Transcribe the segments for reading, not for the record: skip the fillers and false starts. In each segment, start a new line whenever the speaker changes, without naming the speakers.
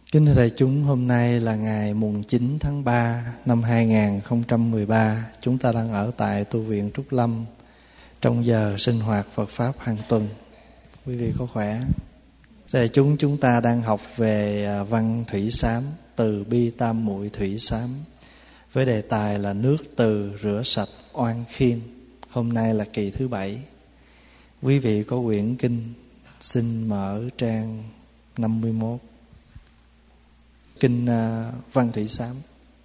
Kính thưa đại chúng, hôm nay là ngày mùng 9 tháng 3 năm 2013. Chúng ta đang ở tại tu viện Trúc Lâm trong giờ sinh hoạt Phật Pháp hàng tuần. Quý vị có khỏe? Đại chúng ta đang học về văn thủy sám, từ bi tam muội thủy sám, với đề tài là nước từ rửa sạch oan khiên. Hôm nay là kỳ thứ 7. Quý vị có quyển kinh, xin mở trang 51. Kinh Văn Thủy Sám.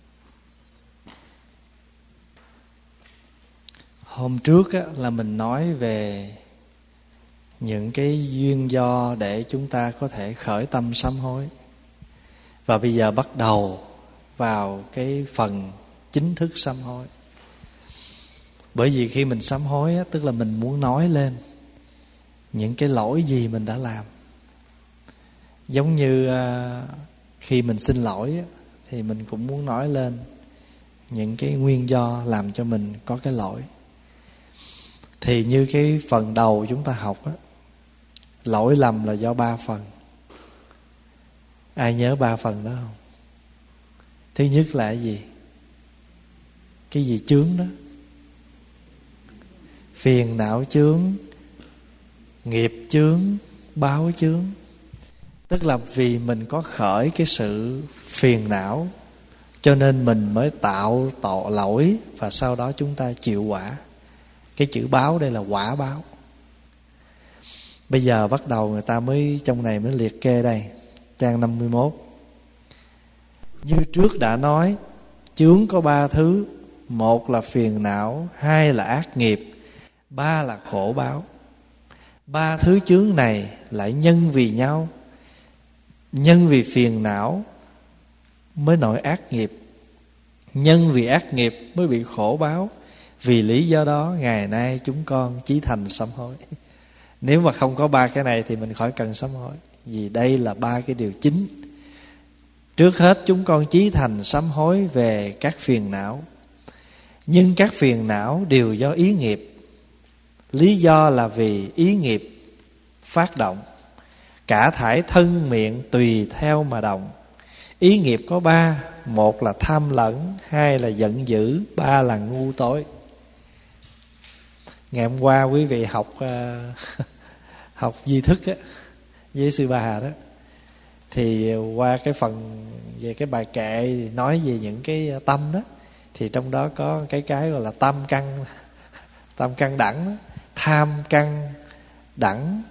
Hôm trước là mình nói về những cái duyên do để chúng ta có thể khởi tâm sám hối. Và bây giờ bắt đầu vào cái phần chính thức sám hối. Bởi vì khi mình sám hối tức là mình muốn nói lên những cái lỗi gì mình đã làm. Giống như khi mình xin lỗi thì mình cũng muốn nói lên những cái nguyên do làm cho mình có cái lỗi. Thì như cái phần đầu chúng ta học lỗi lầm là do 3 phần. Ai nhớ 3 phần đó không? Thứ nhất là cái gì? Cái gì chướng đó? Phiền não chướng, nghiệp chướng, báo chướng. Tức là vì mình có khởi cái sự phiền não, cho nên mình mới tạo tội lỗi, và sau đó chúng ta chịu quả. Cái chữ báo đây là quả báo. Bây giờ bắt đầu người ta mới trong này mới liệt kê đây, trang 51. Như trước đã nói, chướng có 3 thứ. 1 là phiền não, 2 là ác nghiệp, 3 là khổ báo. 3 thứ chướng này lại nhân vì nhau. Nhân vì phiền não mới nổi ác nghiệp, nhân vì ác nghiệp mới bị khổ báo. Vì lý do đó ngày nay chúng con chí thành sám hối. Nếu mà không có 3 cái này thì mình khỏi cần sám hối, vì đây là 3 cái điều chính. Trước hết chúng con chí thành sám hối về các phiền não. Nhưng các phiền não đều do ý nghiệp. Lý do là vì ý nghiệp phát động. Cả thải thân miệng tùy theo mà động. Ý nghiệp có 3. 1 là tham lẫn, 2 là giận dữ, 3 là ngu tối. Ngày hôm qua quý vị học học di thức với sư Bà đó, thì qua cái phần về cái bài kệ nói về những cái tâm đó, thì trong đó có cái gọi là tam căn đẳng đó. Tham căn đẳng,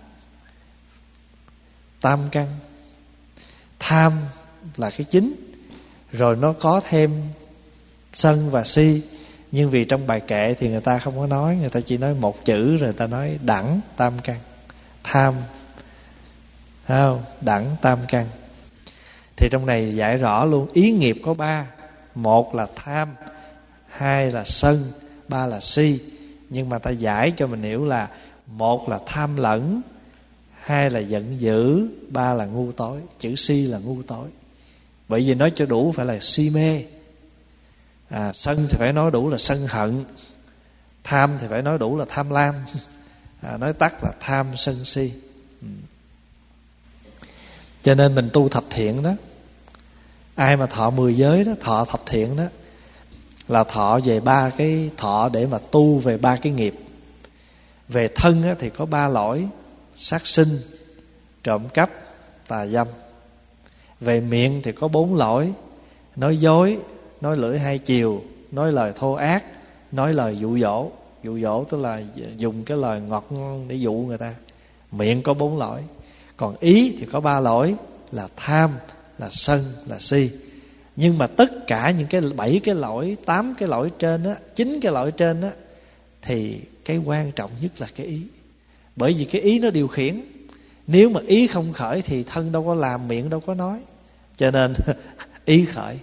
tam căn. Tham là cái chính, rồi nó có thêm sân và si. Nhưng vì trong bài kệ thì người ta không có nói, người ta chỉ nói một chữ rồi người ta nói đẳng tam căn. Tham, thấy không? Đẳng tam căn. Thì trong này giải rõ luôn, ý nghiệp có 3. 1 là tham, 2 là sân, 3 là si. Nhưng mà ta giải cho mình hiểu là 1 là tham lẫn, 2 là giận dữ, 3 là ngu tối. Chữ si là ngu tối. Bởi vì nói cho đủ phải là si mê. Sân thì phải nói đủ là sân hận. Tham thì phải nói đủ là tham lam. Nói tắt là tham sân si. Cho nên mình tu thập thiện đó, ai mà thọ 10 giới đó, thọ thập thiện đó, là thọ về 3 cái thọ để mà tu về 3 cái nghiệp. Về thân á, thì có 3 lỗi: sát sinh, trộm cắp, tà dâm. Về miệng thì có 4 lỗi: nói dối, nói lưỡi hai chiều, nói lời thô ác, nói lời dụ dỗ. Dụ dỗ tức là dùng cái lời ngọt ngon để dụ người ta. Miệng có 4 lỗi. Còn ý thì có 3 lỗi là tham, là sân, là si. Nhưng mà tất cả những cái 7 cái lỗi, 8 cái lỗi trên á, 9 cái lỗi trên á, thì cái quan trọng nhất là cái ý. Bởi vì cái ý nó điều khiển. Nếu mà ý không khởi thì thân đâu có làm, miệng đâu có nói. Cho nên ý khởi.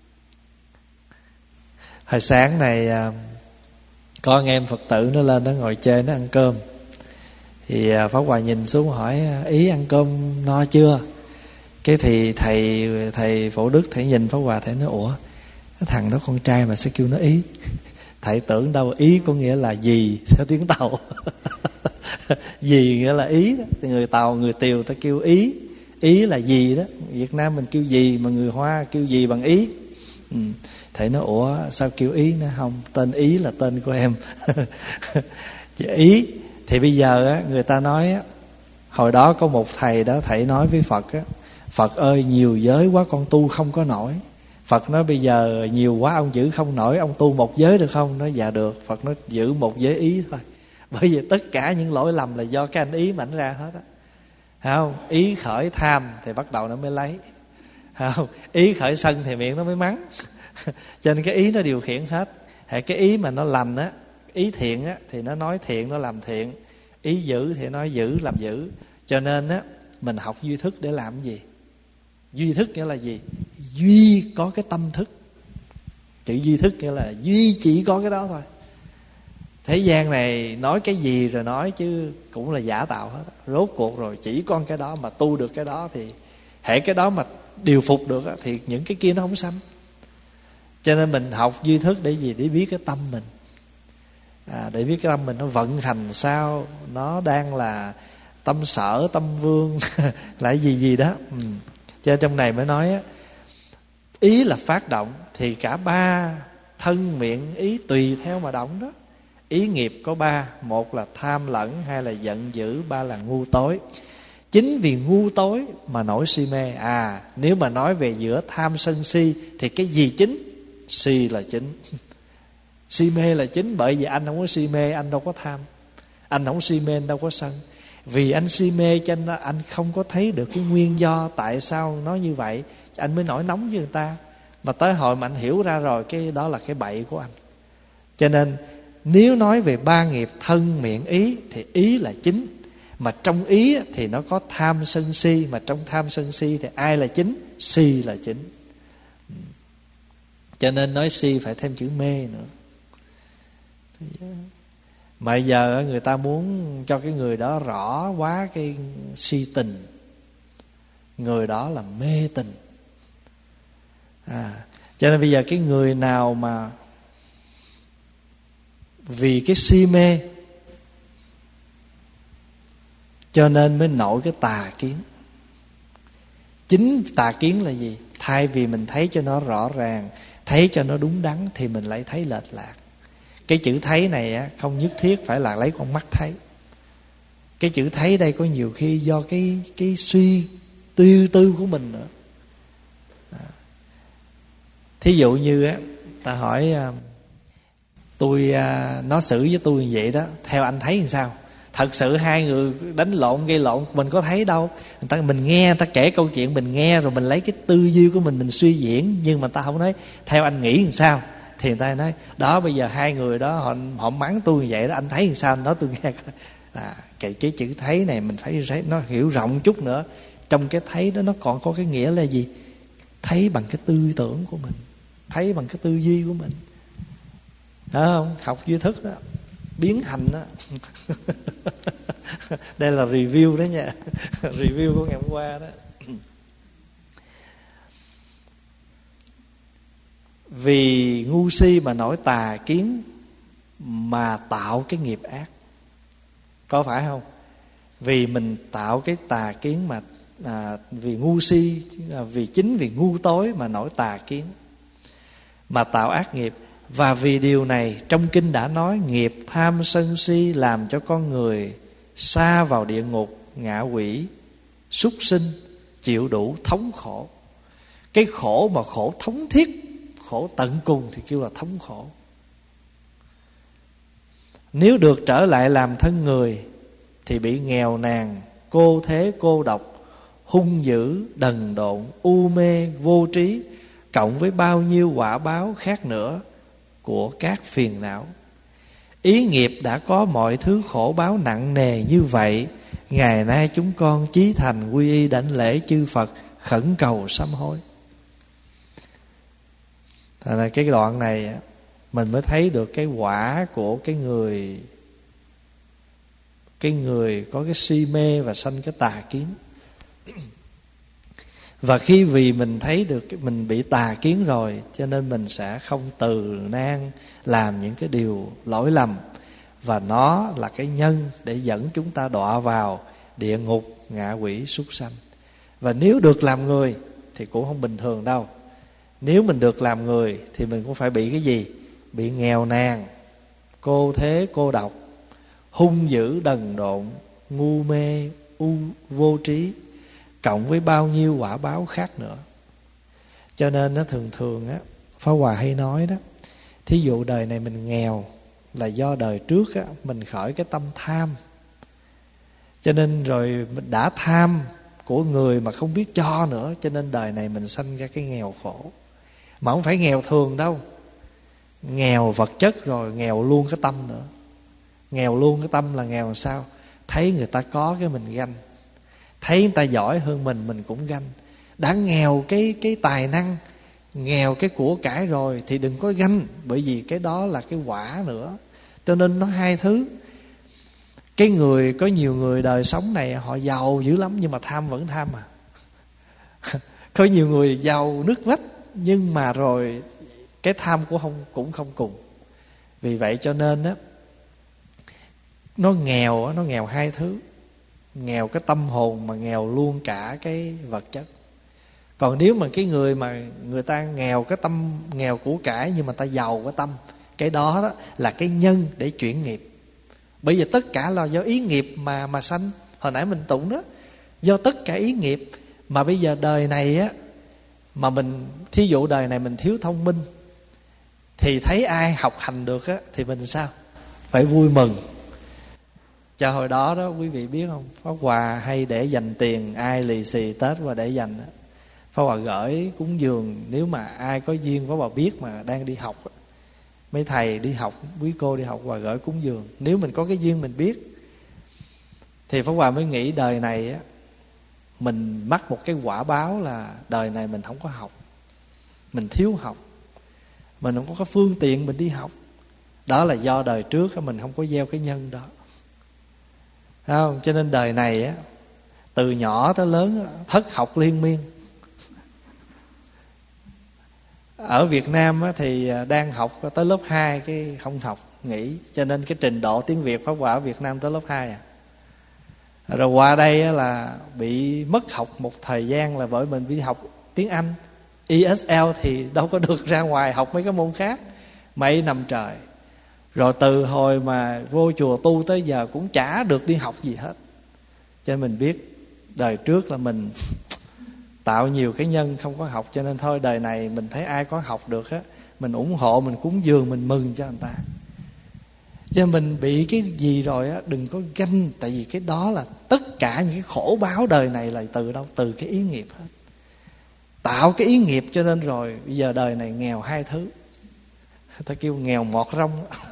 Hồi sáng này có anh em Phật tử nó lên, nó ngồi chơi, nó ăn cơm. Thì Pháp Hòa nhìn xuống hỏi: ý ăn cơm no chưa? Cái thì thầy Phổ Đức thầy nhìn Pháp Hòa, thầy nói: ủa, cái thằng đó con trai mà sao kêu nó ý? Thầy tưởng đâu ý có nghĩa là gì theo tiếng Tàu. Gì nghĩa là ý đó. Người Tàu, người Tiều ta kêu ý. Ý là gì đó, Việt Nam mình kêu gì mà người Hoa kêu gì bằng ý. Thầy nói ủa sao kêu ý? Nó không, tên Ý là tên của em. Ý thì bây giờ á, người ta nói á, hồi đó có một thầy đó, thầy nói với Phật á, Phật ơi nhiều giới quá con tu không có nổi. Phật nói bây giờ nhiều quá ông giữ không nổi, ông tu một giới được không? Nói dạ được. Phật nói giữ một giới ý thôi. Bởi vì tất cả những lỗi lầm là do cái anh ý mảnh ra hết á. Không? Ý khởi tham thì bắt đầu nó mới lấy. Không? Ý khởi sân thì miệng nó mới mắng. Cho nên cái ý nó điều khiển hết. Cái ý mà nó lành á, ý thiện á thì nó nói thiện, nó làm thiện. Ý dữ thì nói dữ, làm dữ. Cho nên á, mình học duy thức để làm gì? Duy thức nghĩa là gì? Duy có cái tâm thức. Chữ duy thức nghĩa là duy chỉ có cái đó thôi. Thế gian này nói cái gì rồi nói chứ cũng là giả tạo hết. Rốt cuộc rồi chỉ con cái đó mà tu được cái đó thì hễ cái đó mà điều phục được thì những cái kia nó không sanh. Cho nên mình học duy thức để gì? Để biết cái tâm mình. Để biết cái tâm mình nó vận hành sao, nó đang là tâm sở, tâm vương là gì đó. Cho nên trong này mới nói á, ý là phát động thì cả ba thân miệng ý tùy theo mà động đó. Ý nghiệp có ba, một là tham lẫn, hai là giận dữ, ba là ngu tối. Chính vì ngu tối mà nổi si mê. Nếu mà nói về giữa tham sân si thì cái gì chính? Si là chính. Si mê là chính. Bởi vì anh không có si mê, anh đâu có tham. Anh không si mê, anh đâu có sân. Vì anh si mê cho nên anh không có thấy được cái nguyên do tại sao nó như vậy, anh mới nổi nóng với người ta. Mà tới hồi mà anh hiểu ra rồi, cái đó là cái bậy của anh. Cho nên nếu nói về ba nghiệp thân miệng ý thì ý là chính. Mà trong ý thì nó có tham sân si. Mà trong tham sân si thì ai là chính? Si là chính. Cho nên nói si phải thêm chữ mê nữa. Mà giờ người ta muốn cho cái người đó rõ quá cái si tình, người đó là mê tình. Cho nên bây giờ cái người nào mà vì cái si mê cho nên mới nổi cái tà kiến. Chính tà kiến là gì? Thay vì mình thấy cho nó rõ ràng, thấy cho nó đúng đắn thì mình lại thấy lệch lạc. Cái chữ thấy này á, không nhất thiết phải là lấy con mắt thấy. Cái chữ thấy đây có nhiều khi do cái suy tư của mình nữa. Thí dụ như á, ta hỏi tôi nó xử với tôi như vậy đó, theo anh thấy làm sao? Thật sự hai người đánh lộn gây lộn, mình có thấy đâu. Mình nghe người ta kể câu chuyện, mình nghe rồi mình lấy cái tư duy của mình suy diễn. Nhưng mà ta không nói theo anh nghĩ làm sao. Thì người ta nói đó, bây giờ hai người đó họ mắng tôi như vậy đó, anh thấy làm sao? Nói tôi nghe. Cái chữ thấy này mình phải thấy nó hiểu rộng chút nữa. Trong cái thấy đó nó còn có cái nghĩa là gì? Thấy bằng cái tư tưởng của mình, thấy bằng cái tư duy của mình. Đó không? Học duy thức đó, biến hành đó. Đây là review đó nha. Review của ngày hôm qua đó. Vì ngu si mà nổi tà kiến mà tạo cái nghiệp ác, có phải không? Vì mình tạo cái tà kiến mà vì ngu si, chính vì ngu tối mà nổi tà kiến mà tạo ác nghiệp. Và vì điều này trong kinh đã nói nghiệp tham sân si làm cho con người sa vào địa ngục, ngạ quỷ, súc sinh, chịu đủ thống khổ. Cái khổ mà khổ thống thiết, khổ tận cùng thì kêu là thống khổ. Nếu được trở lại làm thân người thì bị nghèo nàn, cô thế cô độc, hung dữ, đần độn, u mê, vô trí, cộng với bao nhiêu quả báo khác nữa của các phiền não. Ý nghiệp đã có mọi thứ khổ báo nặng nề như vậy, ngày nay chúng con chí thành quy y đảnh lễ chư Phật, khẩn cầu sám hối. Thành ra cái đoạn này mình mới thấy được cái quả của cái người có cái si mê và sanh cái tà kiến. Và khi vì mình thấy được mình bị tà kiến rồi, cho nên mình sẽ không từ nan làm những cái điều lỗi lầm. Và nó là cái nhân để dẫn chúng ta đọa vào địa ngục, ngạ quỷ, súc sanh. Và nếu được làm người thì cũng không bình thường đâu. Nếu mình được làm người thì mình cũng phải bị cái gì? Bị nghèo nàn, cô thế cô độc, hung dữ đần độn, ngu mê vô trí, cộng với bao nhiêu quả báo khác nữa. Cho nên nó thường thường á, Pháp Hòa hay nói đó, thí dụ đời này mình nghèo là do đời trước á, mình khởi cái tâm tham. Cho nên rồi mình đã tham của người mà không biết cho nữa, cho nên đời này mình sanh ra cái nghèo khổ. Mà không phải nghèo thường đâu, nghèo vật chất rồi nghèo luôn cái tâm nữa. Nghèo luôn cái tâm là nghèo làm sao? Thấy người ta có cái mình ganh, thấy người ta giỏi hơn mình cũng ganh. Đã nghèo cái tài năng, nghèo cái của cải rồi thì đừng có ganh, bởi vì cái đó là cái quả nữa. Cho nên nó hai thứ. Cái người, có nhiều người đời sống này họ giàu dữ lắm nhưng mà tham vẫn tham mà. Có nhiều người giàu nước vách nhưng mà rồi cái tham cũng không cùng. Vì vậy cho nên á, nó nghèo hai thứ. Nghèo cái tâm hồn mà nghèo luôn cả cái vật chất. Còn nếu mà cái người mà người ta nghèo cái tâm, nghèo của cải nhưng mà ta giàu cái tâm, cái đó là cái nhân để chuyển nghiệp. Bởi vì tất cả là do ý nghiệp mà sanh. Hồi nãy mình tụng đó, do tất cả ý nghiệp. Mà bây giờ đời này á, mà mình, thí dụ đời này mình thiếu thông minh, thì thấy ai học hành được á, thì mình sao? Phải vui mừng. Cho hồi đó đó quý vị biết không, Pháp Hòa hay để dành tiền ai lì xì Tết và để dành. Pháp Hòa gửi cúng dường, nếu mà ai có duyên Pháp Hòa biết mà đang đi học, mấy thầy đi học, quý cô đi học, Hòa gửi cúng dường. Nếu mình có cái duyên mình biết, thì Pháp Hòa mới nghĩ đời này á, mình mắc một cái quả báo là đời này mình không có học, mình thiếu học, mình không có cái phương tiện mình đi học. Đó là do đời trước mình không có gieo cái nhân đó. Thấy không? Cho nên đời này á, từ nhỏ tới lớn thất học liên miên. Ở Việt Nam á, thì đang học tới lớp 2 cái không học, nghỉ. Cho nên cái trình độ tiếng Việt Pháp Hòa ở Việt Nam tới lớp 2 à. Rồi qua đây á, là bị mất học một thời gian, là bởi mình đi học tiếng Anh ESL thì đâu có được ra ngoài học mấy cái môn khác mấy năm trời. Rồi từ hồi mà vô chùa tu tới giờ cũng chả được đi học gì hết. Cho nên mình biết đời trước là mình tạo nhiều cái nhân không có học. Cho nên thôi đời này mình thấy ai có học được á, mình ủng hộ, mình cúng dường, mình mừng cho người ta. Cho nên mình bị cái gì rồi á, đừng có ganh. Tại vì cái đó là tất cả những cái khổ báo đời này là từ đâu? Từ cái ý nghiệp hết. Tạo cái ý nghiệp cho nên rồi bây giờ đời này nghèo hai thứ. Ta kêu nghèo ngọt rong.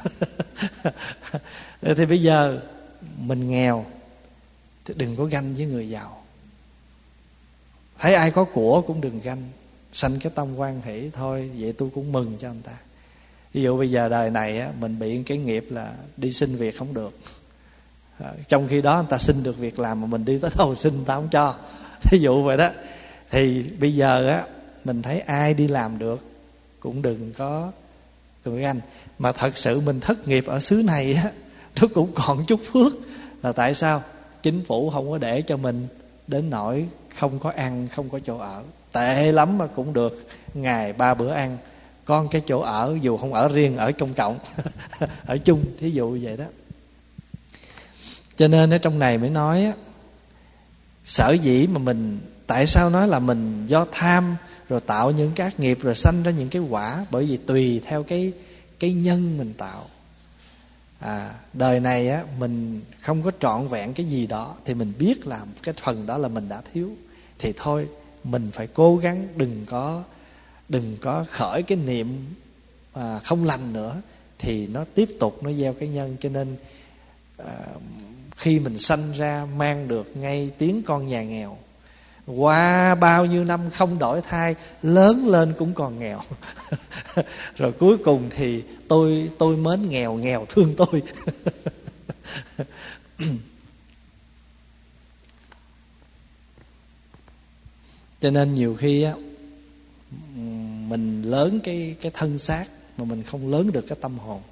Thì bây giờ mình nghèo thì đừng có ganh với người giàu. Thấy ai có của cũng đừng ganh, sanh cái tâm hoan hỷ. Thôi vậy tôi cũng mừng cho người ta. Ví dụ bây giờ đời này á, mình bị cái nghiệp là đi xin việc không được, trong khi đó người ta xin được việc làm mà mình đi tới đâu xin người ta không cho. Thí dụ vậy đó. Thì bây giờ á, mình thấy ai đi làm được cũng đừng có ganh. Mà thật sự mình thất nghiệp ở xứ này á, nó cũng còn chút phước. Là tại sao? Chính phủ không có để cho mình đến nỗi không có ăn, không có chỗ ở. Tệ lắm mà cũng được ngày 3 bữa ăn, con cái chỗ ở, dù không ở riêng, ở công cộng ở chung, thí dụ vậy đó. Cho nên ở trong này mới nói á, sở dĩ mà mình, tại sao nói là mình do tham rồi tạo những cái ác nghiệp rồi sanh ra những cái quả? Bởi vì tùy theo cái nhân mình tạo. Đời này á, mình không có trọn vẹn cái gì đó, thì mình biết là cái phần đó là mình đã thiếu. Thì thôi mình phải cố gắng, đừng có khởi cái niệm không lành nữa, thì nó tiếp tục nó gieo cái nhân. Cho nên khi mình sanh ra mang được ngay tiếng con nhà nghèo, qua bao nhiêu năm không đổi thai, lớn lên cũng còn nghèo. Rồi cuối cùng thì tôi mến nghèo, nghèo thương tôi. Cho nên nhiều khi á, mình lớn cái thân xác mà mình không lớn được cái tâm hồn.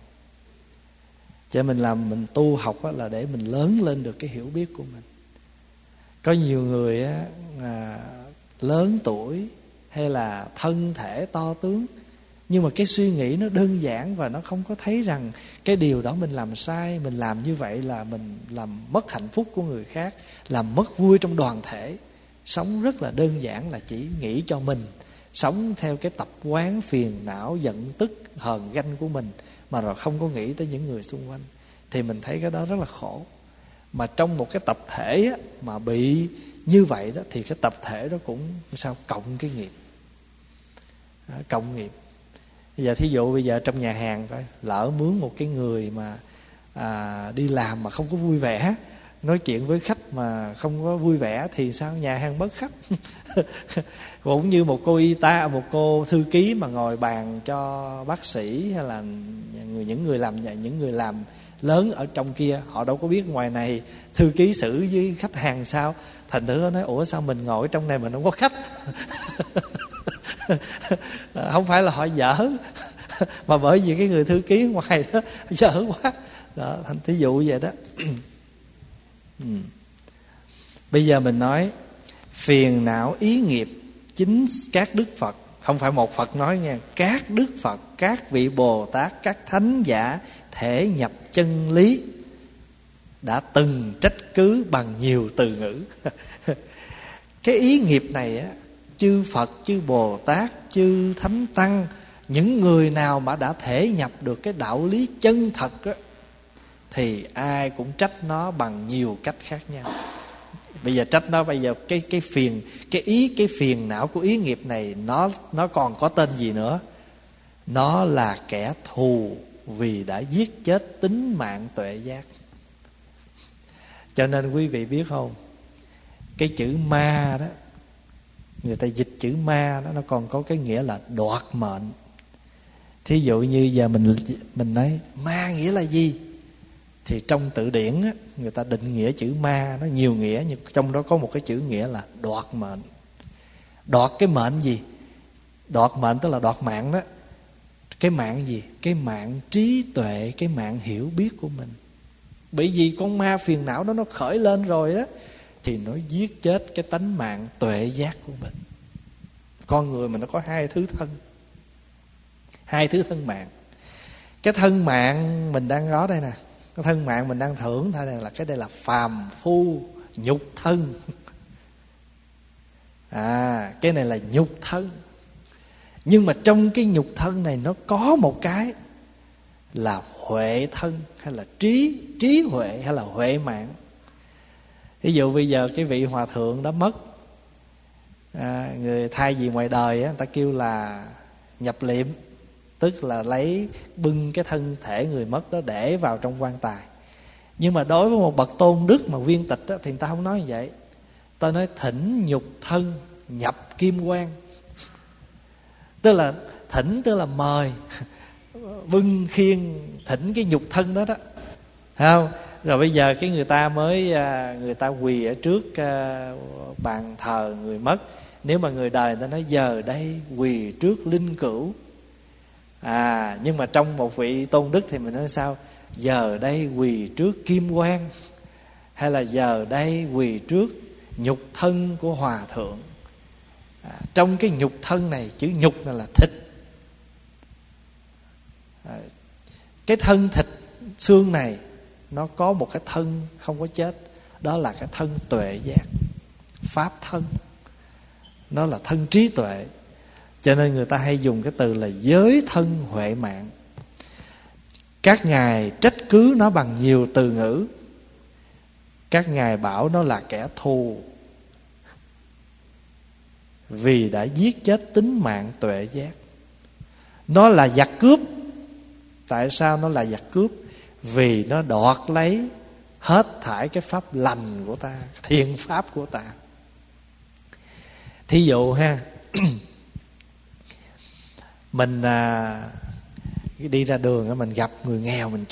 Cho nên mình tu học á, là để mình lớn lên được cái hiểu biết của mình. Có nhiều người á, lớn tuổi hay là thân thể to tướng, nhưng mà cái suy nghĩ nó đơn giản, và nó không có thấy rằng cái điều đó mình làm sai, mình làm như vậy là mình làm mất hạnh phúc của người khác, làm mất vui trong đoàn thể. Sống rất là đơn giản, là chỉ nghĩ cho mình, sống theo cái tập quán phiền não, giận tức, hờn ganh của mình, mà rồi không có nghĩ tới những người xung quanh. Thì mình thấy cái đó rất là khổ. Mà trong một cái tập thể á, mà bị như vậy đó, thì cái tập thể đó cũng sao cộng cái nghiệp, cộng nghiệp. Bây giờ thí dụ bây giờ trong nhà hàng coi, lỡ mướn một cái người mà đi làm mà không có vui vẻ, nói chuyện với khách mà không có vui vẻ, thì sao? Nhà hàng bớt khách. Cũng như một cô y tá, một cô thư ký mà ngồi bàn cho bác sĩ, hay là những người làm lớn ở trong kia, họ đâu có biết ngoài này thư ký xử với khách hàng sao. Thành thử nó nói, ủa sao mình ngồi trong này mình không có khách? Không phải là họ dở, mà bởi vì cái người thư ký ngoài đó dở quá đó. Thành thí dụ vậy đó. Bây giờ mình nói phiền não ý nghiệp, chính các đức Phật, không phải một Phật nói nha, các đức Phật, các vị Bồ Tát, các thánh giả thể nhập chân lý đã từng trách cứ bằng nhiều từ ngữ. Cái ý nghiệp này á, chư Phật, chư Bồ Tát, chư Thánh Tăng, những người nào mà đã thể nhập được cái đạo lý chân thật á, thì ai cũng trách nó bằng nhiều cách khác nhau. Bây giờ trách nó, bây giờ cái phiền não của ý nghiệp này, nó còn có tên gì nữa? Nó là kẻ thù vì đã giết chết tính mạng tuệ giác. Cho nên quý vị biết không, cái chữ ma đó, người ta dịch chữ ma đó, nó còn có cái nghĩa là đoạt mệnh. Thí dụ như giờ mình nói ma nghĩa là gì, thì trong từ điển á, người ta định nghĩa chữ ma nó nhiều nghĩa, nhưng trong đó có một cái chữ nghĩa là đoạt mệnh. Đoạt cái mệnh gì? Đoạt mệnh tức là đoạt mạng đó. Cái mạng gì? Cái mạng trí tuệ, cái mạng hiểu biết của mình. Bởi vì con ma phiền não đó nó khởi lên rồi đó, thì nó giết chết cái tánh mạng tuệ giác của mình. Con người mình nó có hai thứ thân, hai thứ thân mạng. Cái thân mạng mình đang có đây nè, cái thân mạng mình đang thưởng thôi này, là cái đây là phàm phu nhục thân. Cái này là nhục thân. Nhưng mà trong cái nhục thân này nó có một cái là huệ thân, hay là trí huệ, hay là huệ mạng. Ví dụ bây giờ cái vị hòa thượng đó mất, người thay vì ngoài đời á, người ta kêu là nhập liệm, tức là lấy bưng cái thân thể người mất đó để vào trong quan tài. Nhưng mà đối với một bậc tôn đức mà viên tịch đó, thì người ta không nói như vậy. Ta nói thỉnh nhục thân nhập kim quan. Tức là thỉnh tức là mời, bưng khiên thỉnh cái nhục thân đó đó, không? Rồi bây giờ cái người ta quỳ ở trước bàn thờ người mất. Nếu mà người đời người ta nói giờ đây quỳ trước linh cữu. Nhưng mà trong một vị tôn đức thì mình nói sao? Giờ đây quỳ trước kim quan, hay là giờ đây quỳ trước nhục thân của hòa thượng. Trong cái nhục thân này, chữ nhục này là thịt. Cái thân thịt xương này nó có một cái thân không có chết, đó là cái thân tuệ giác, pháp thân. Nó là thân trí tuệ. Cho nên người ta hay dùng cái từ là giới thân huệ mạng. Các ngài trách cứ nó bằng nhiều từ ngữ. Các ngài bảo nó là kẻ thù vì đã giết chết tính mạng tuệ giác. Nó là giặc cướp. Tại sao nó là giặc cướp? Vì nó đoạt lấy hết thảy cái pháp lành của ta, thiện pháp của ta. Thí dụ ha, mình đi ra đường mình gặp người nghèo, mình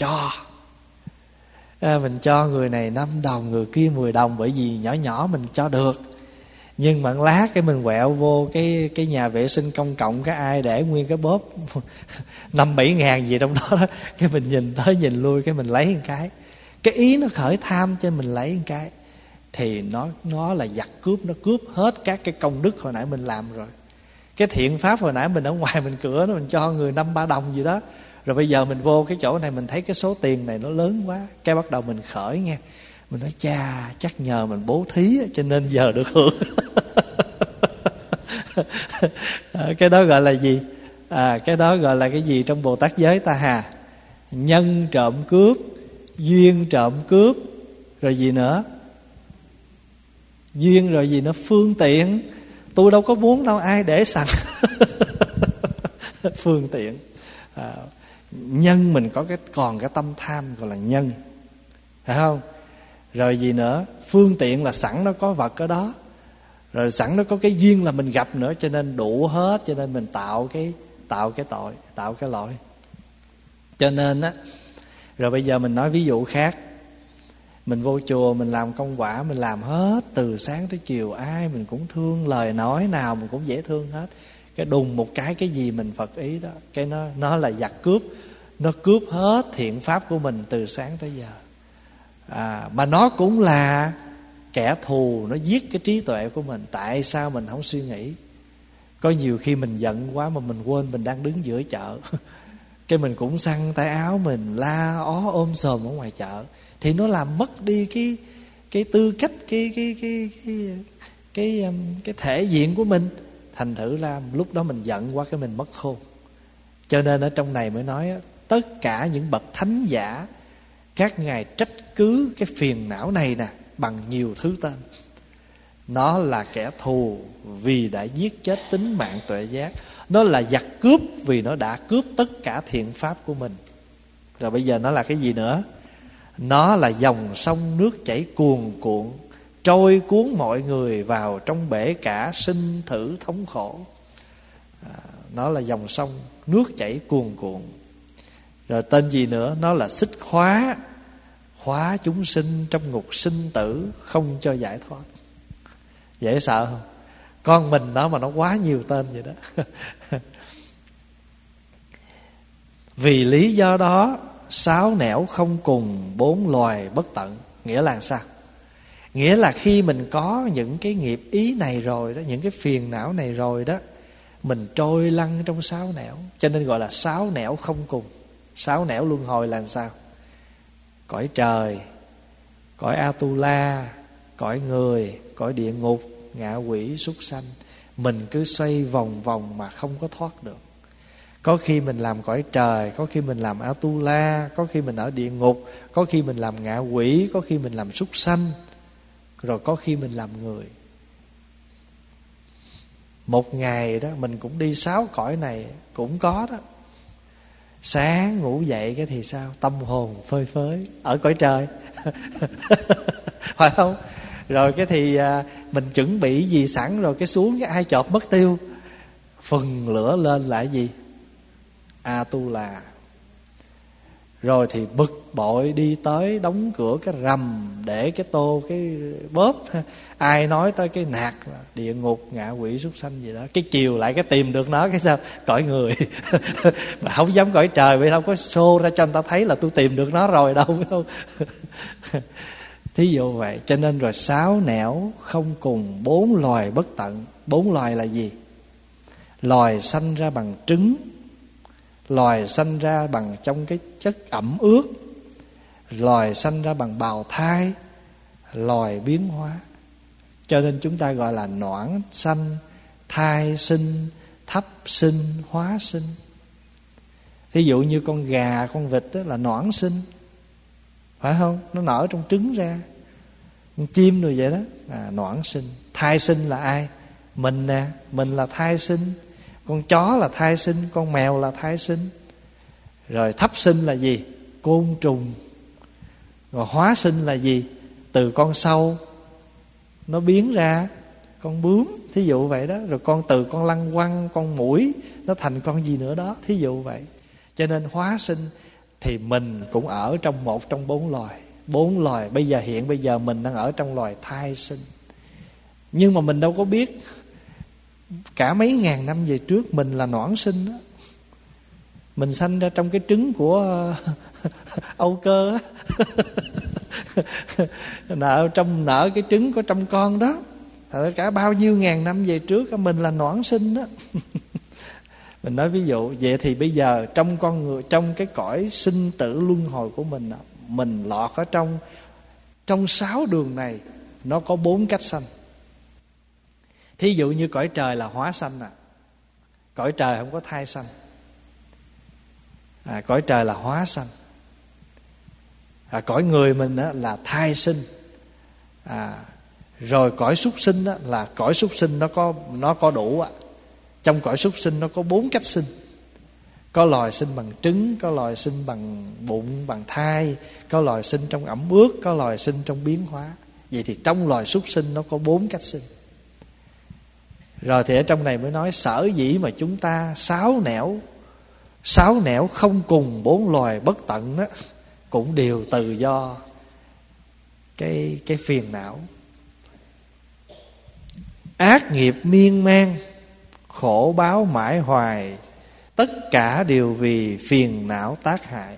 cho người này 5 đồng, người kia 10 đồng, bởi vì nhỏ nhỏ mình cho được. Nhưng mà lát cái mình quẹo vô cái nhà vệ sinh công cộng, cái ai để nguyên cái bóp 5-7 ngàn gì trong đó, cái mình nhìn tới nhìn lui, cái mình lấy một cái ý nó khởi tham cho mình lấy một cái. thì nó là giặc cướp, nó cướp hết các cái công đức hồi nãy mình làm rồi. Cái thiện pháp hồi nãy mình ở ngoài mình cửa nó, mình cho người 5-3 đồng gì đó, rồi bây giờ mình vô cái chỗ này mình thấy cái số tiền này nó lớn quá, cái bắt đầu mình khởi nghe, mình nói cha chắc nhờ mình bố thí cho nên giờ được hưởng. Cái đó gọi là gì? Cái đó gọi là cái gì trong Bồ Tát giới ta hà? Nhân trộm cướp, duyên trộm cướp, rồi gì nữa? Duyên rồi gì nữa? Phương tiện. Tôi đâu có muốn đâu, ai để sẵn. Phương tiện. Nhân mình có còn cái tâm tham gọi là nhân, phải không? Rồi gì nữa? Phương tiện là sẵn nó có vật ở đó, rồi sẵn nó có cái duyên là mình gặp nữa, cho nên đủ hết, cho nên mình tạo cái tội, tạo cái lỗi. Cho nên á, rồi bây giờ mình nói ví dụ khác. Mình vô chùa mình làm công quả, mình làm hết từ sáng tới chiều, ai mình cũng thương, lời nói nào mình cũng dễ thương hết. Cái đùng một cái gì mình Phật ý đó, cái nó là giặc cướp, nó cướp hết thiện pháp của mình từ sáng tới giờ. Mà nó cũng là kẻ thù, nó giết cái trí tuệ của mình. Tại sao mình không suy nghĩ? Có nhiều khi mình giận quá mà mình quên mình đang đứng giữa chợ. Cái mình cũng xăng tay áo, mình la ó ôm sòm ở ngoài chợ, thì nó làm mất đi cái tư cách, cái thể diện của mình. Thành thử ra lúc đó mình giận quá, cái mình mất khôn. Cho nên ở trong này mới nói tất cả những bậc thánh giả, các ngài trách cứ cái phiền não này nè bằng nhiều thứ tên. Nó là kẻ thù vì đã giết chết tính mạng tuệ giác. Nó là giặc cướp vì nó đã cướp tất cả thiện pháp của mình. Rồi bây giờ nó là cái gì nữa? Nó là dòng sông nước chảy cuồn cuộn, trôi cuốn mọi người vào trong bể cả sinh tử thống khổ. Nó là dòng sông nước chảy cuồn cuộn. Rồi tên gì nữa? Nó là xích khóa, khóa chúng sinh trong ngục sinh tử, không cho giải thoát. Dễ sợ không? Con mình đó mà nó quá nhiều tên vậy đó. Vì lý do đó, sáu nẻo không cùng, bốn loài bất tận. Nghĩa là sao? Nghĩa là khi mình có những cái nghiệp ý này rồi đó, những cái phiền não này rồi đó, mình trôi lăn trong sáu nẻo. Cho nên gọi là sáu nẻo không cùng. Sáu nẻo luân hồi là sao? Cõi trời, cõi Atula, cõi người, cõi địa ngục, ngạ quỷ, súc sanh. Mình cứ xoay vòng vòng mà không có thoát được. Có khi mình làm cõi trời, có khi mình làm Atula, có khi mình ở địa ngục, có khi mình làm ngạ quỷ, có khi mình làm súc sanh, rồi có khi mình làm người. Một ngày đó mình cũng đi 6 cõi này cũng có đó. Sáng ngủ dậy cái thì sao? Tâm hồn phơi phới ở cõi trời. Phải không? Rồi cái thì mình chuẩn bị gì sẵn rồi, cái xuống cái ai chọt mất tiêu, phừng lửa lên lại gì? Atula. Rồi thì bực bội đi tới đóng cửa cái rầm, để cái tô cái bóp. Ai nói tới cái nạt địa ngục, ngạ quỷ, súc sanh gì đó, cái chiều lại cái tìm được nó, cái sao? Cõi người. Mà không dám cõi trời, vì đâu có show ra cho người ta thấy là tôi tìm được nó rồi đâu, phải không? Thí dụ vậy. Cho nên rồi sáu nẻo không cùng, bốn loài bất tận. Bốn loài là gì? Loài sanh ra bằng trứng, loài sanh ra bằng trong cái chất ẩm ướt, loài sanh ra bằng bào thai, loài biến hóa. Cho nên chúng ta gọi là noãn sanh, thai sinh, thấp sinh, hóa sinh. Thí dụ như con gà, con vịt đó là noãn sinh, phải không? Nó nở trong trứng ra. Con chim rồi vậy đó, noãn sinh. Thai sinh là ai? Mình nè, mình là thai sinh. Con chó là thai sinh, con mèo là thai sinh. Rồi thấp sinh là gì? Côn trùng. Rồi hóa sinh là gì? Từ con sâu nó biến ra con bướm, thí dụ vậy đó. Rồi từ con lăng quăng, con muỗi nó thành con gì nữa đó, thí dụ vậy. Cho nên hóa sinh thì mình cũng ở trong một trong bốn loài. Bốn loài bây giờ mình đang ở trong loài thai sinh. Nhưng mà mình đâu có biết cả mấy ngàn năm về trước mình là noãn sinh đó. Mình sanh ra trong cái trứng của Âu Cơ á. nợ cái trứng của trăm con đó. Thật cả bao nhiêu ngàn năm về trước mình là noãn sinh đó. Mình nói ví dụ vậy thì bây giờ trong con người, trong cái cõi sinh tử luân hồi của mình lọt ở trong 6 đường này, nó có 4 cách sanh. Thí dụ như cõi trời là hóa sanh cõi trời không có thai sanh. Cõi trời là hóa sanh. Cõi người mình là thai sinh. Rồi cõi súc sinh là cõi súc sinh nó có đủ. Trong cõi súc sinh nó có 4 cách sinh. Có loài sinh bằng trứng, có loài sinh bằng bụng, bằng thai, có loài sinh trong ẩm ướt, có loài sinh trong biến hóa. Vậy thì trong loài súc sinh nó có 4 cách sinh. Rồi thì ở trong này mới nói sở dĩ mà chúng ta sáu nẻo không cùng 4 loài bất tận đó, cũng đều từ do cái phiền não. Ác nghiệp miên man, khổ báo mãi hoài, tất cả đều vì phiền não tác hại.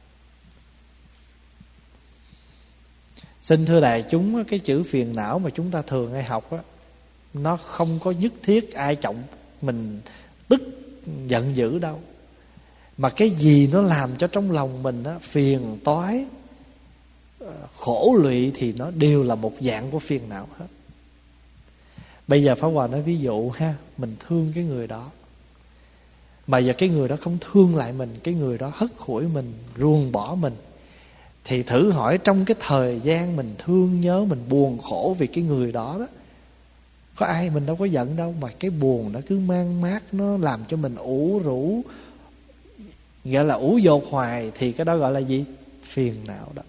Xin thưa đại chúng, cái chữ phiền não mà chúng ta thường hay học á, nó không có nhất thiết ai trọng mình tức giận dữ đâu. Mà cái gì nó làm cho trong lòng mình á, phiền toái, khổ lụy, thì nó đều là một dạng của phiền não hết. Bây giờ Pháp Hòa nói ví dụ ha, mình thương cái người đó, mà giờ cái người đó không thương lại mình, cái người đó hất hủi mình, ruồng bỏ mình, thì thử hỏi trong cái thời gian mình thương nhớ, mình buồn khổ vì cái người đó đó, có ai mình đâu có giận đâu, mà cái buồn nó cứ mang mát, nó làm cho mình ủ rũ, gọi là ủ dột hoài, thì cái đó gọi là gì? Phiền não đó.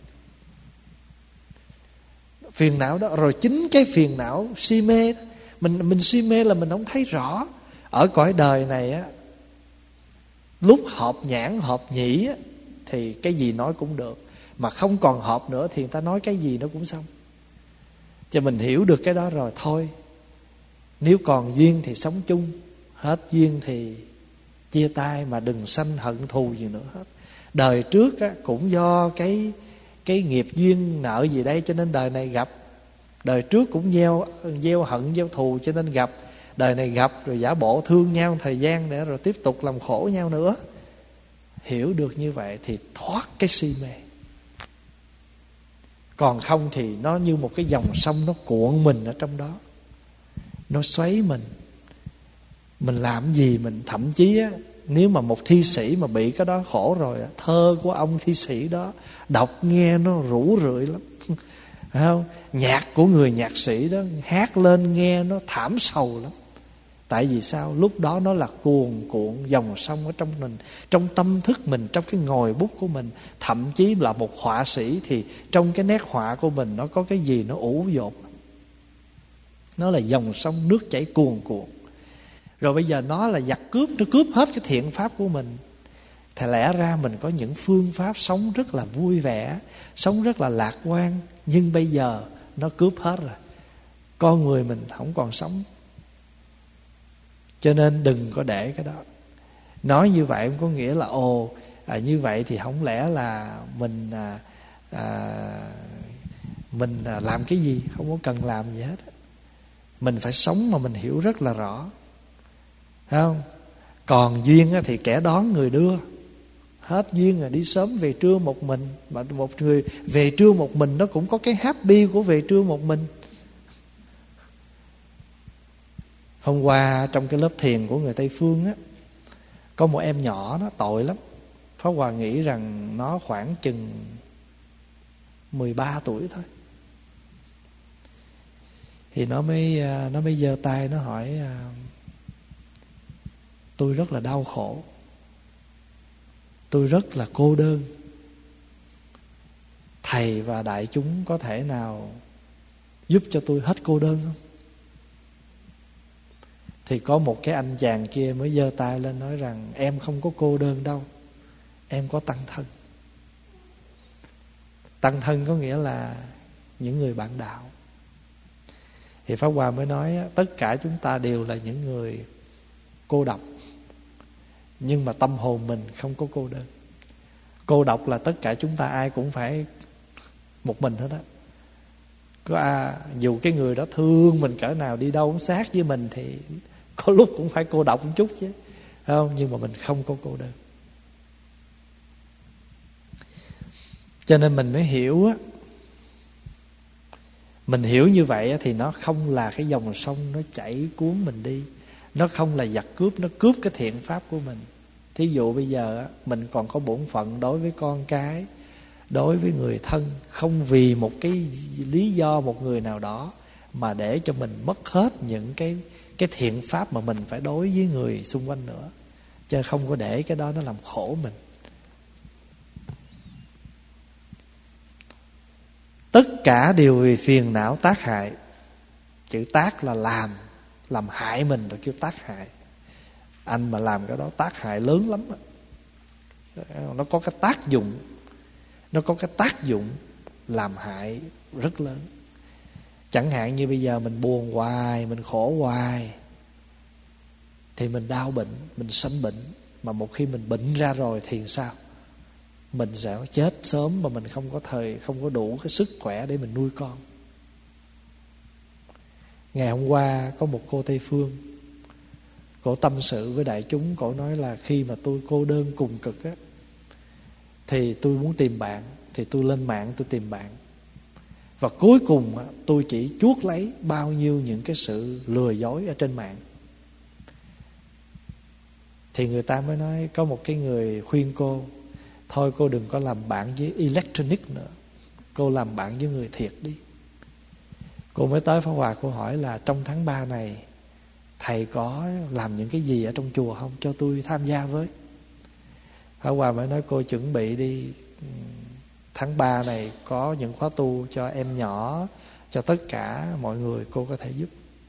Phiền não đó. Rồi chính cái phiền não si mê đó, mình si mê là mình không thấy rõ. Ở cõi đời này á, lúc hợp nhãn hợp nhĩ á, thì cái gì nói cũng được, mà không còn hợp nữa thì người ta nói cái gì nó cũng xong. Cho mình hiểu được cái đó rồi thôi, nếu còn duyên thì sống chung, hết duyên thì chia tay, mà đừng sanh hận thù gì nữa hết. Đời trước á, cũng do cái nghiệp duyên nợ gì đây cho nên đời này gặp. Đời trước cũng gieo hận gieo thù cho nên gặp. Đời này gặp rồi giả bộ thương nhau thời gian để rồi tiếp tục làm khổ nhau nữa. Hiểu được như vậy thì thoát cái si mê. Còn không thì nó như một cái dòng sông, nó cuộn mình ở trong đó, nó xoáy mình. Mình làm gì mình thậm chí á, nếu mà một thi sĩ mà bị cái đó khổ rồi, thơ của ông thi sĩ đó đọc nghe nó rũ rượi lắm. Phải không? Nhạc của người nhạc sĩ đó hát lên nghe nó thảm sầu lắm. Tại vì sao? Lúc đó nó là cuồn cuộn dòng sông ở trong mình, trong tâm thức mình, trong cái ngòi bút của mình. Thậm chí là một họa sĩ thì trong cái nét họa của mình nó có cái gì nó ủ dột. Nó là dòng sông nước chảy cuồn cuộn. Rồi bây giờ nó là giặc cướp, nó cướp hết cái thiện pháp của mình. Thì lẽ ra mình có những phương pháp sống rất là vui vẻ, sống rất là lạc quan, nhưng bây giờ nó cướp hết rồi. Con người mình không còn sống. Cho nên đừng có để cái đó. Nói như vậy không có nghĩa là như vậy thì không lẽ là mình làm cái gì, không có cần làm gì hết. Mình phải sống mà mình hiểu rất là rõ. Thấy không? Còn duyên thì kẻ đón người đưa. Hết duyên rồi đi sớm về trưa một mình. Mà một người về trưa một mình nó cũng có cái happy của về trưa một mình. Hôm qua trong cái lớp thiền của người Tây Phương á, có một em nhỏ nó tội lắm. Pháp Hòa nghĩ rằng nó khoảng chừng 13 tuổi thôi. Thì nó mới giơ tay nó hỏi: tôi rất là đau khổ, tôi rất là cô đơn, thầy và đại chúng có thể nào giúp cho tôi hết cô đơn không? Thì có một cái anh chàng kia mới giơ tay lên nói rằng: em không có cô đơn đâu, em có tăng thân. Tăng thân có nghĩa là những người bạn đạo. Thì Pháp Hòa mới nói tất cả chúng ta đều là những người cô độc, nhưng mà tâm hồn mình không có cô đơn. Cô độc là tất cả chúng ta ai cũng phải một mình hết á. Dù cái người đó thương mình cỡ nào, đi đâu cũng sát với mình, thì có lúc cũng phải cô độc một chút chứ, phải không? Nhưng mà mình không có cô đơn. Cho nên mình mới hiểu á, mình hiểu như vậy thì nó không là cái dòng sông nó chảy cuốn mình đi, nó không là giặc cướp, nó cướp cái thiện pháp của mình. Thí dụ bây giờ á, mình còn có bổn phận đối với con cái, đối với người thân, không vì một cái lý do một người nào đó mà để cho mình mất hết những cái thiện pháp mà mình phải đối với người xung quanh nữa. Chứ không có để cái đó nó làm khổ mình. Tất cả đều vì phiền não tác hại. Chữ tác là làm hại mình rồi kêu tác hại. Anh mà làm cái đó tác hại lớn lắm đó. Nó có cái tác dụng, nó có cái tác dụng làm hại rất lớn. Chẳng hạn như bây giờ mình buồn hoài, mình khổ hoài, thì mình đau bệnh, mình sanh bệnh. Mà một khi mình bệnh ra rồi thì sao? Mình sẽ chết sớm, mà mình không có đủ cái sức khỏe để mình nuôi con. Ngày hôm qua có một cô Tây Phương, cổ tâm sự với đại chúng. Cổ nói là khi mà tôi cô đơn cùng cực á, thì tôi muốn tìm bạn, thì tôi lên mạng tôi tìm bạn. Và cuối cùng á, tôi chỉ chuốc lấy bao nhiêu những cái sự lừa dối ở trên mạng. Thì người ta mới nói, có một cái người khuyên cô, thôi cô đừng có làm bạn với electronic nữa, cô làm bạn với người thiệt đi. Cô mới tới Pháp Hòa, cô hỏi là trong tháng 3 này thầy có làm những cái gì ở trong chùa không, cho tôi tham gia với. Pháp Hòa mới nói, cô chuẩn bị đi, tháng 3 này có những khóa tu cho em nhỏ, cho tất cả mọi người, cô có thể giúp.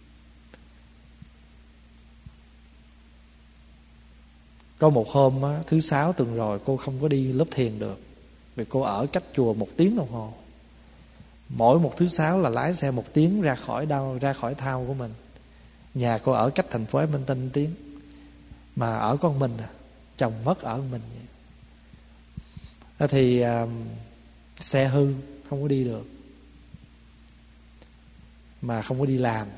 Có một hôm á, thứ 6 tuần rồi, cô không có đi lớp thiền được, vì cô ở cách chùa 1 tiếng đồng hồ. Mỗi một thứ 6 là lái xe 1 tiếng ra khỏi thao của mình. Nhà cô ở cách thành phố An Minh 1 tiếng, mà ở con mình à, chồng mất ở mình vậy. Thì xe hư, không có đi được, mà không có đi làm.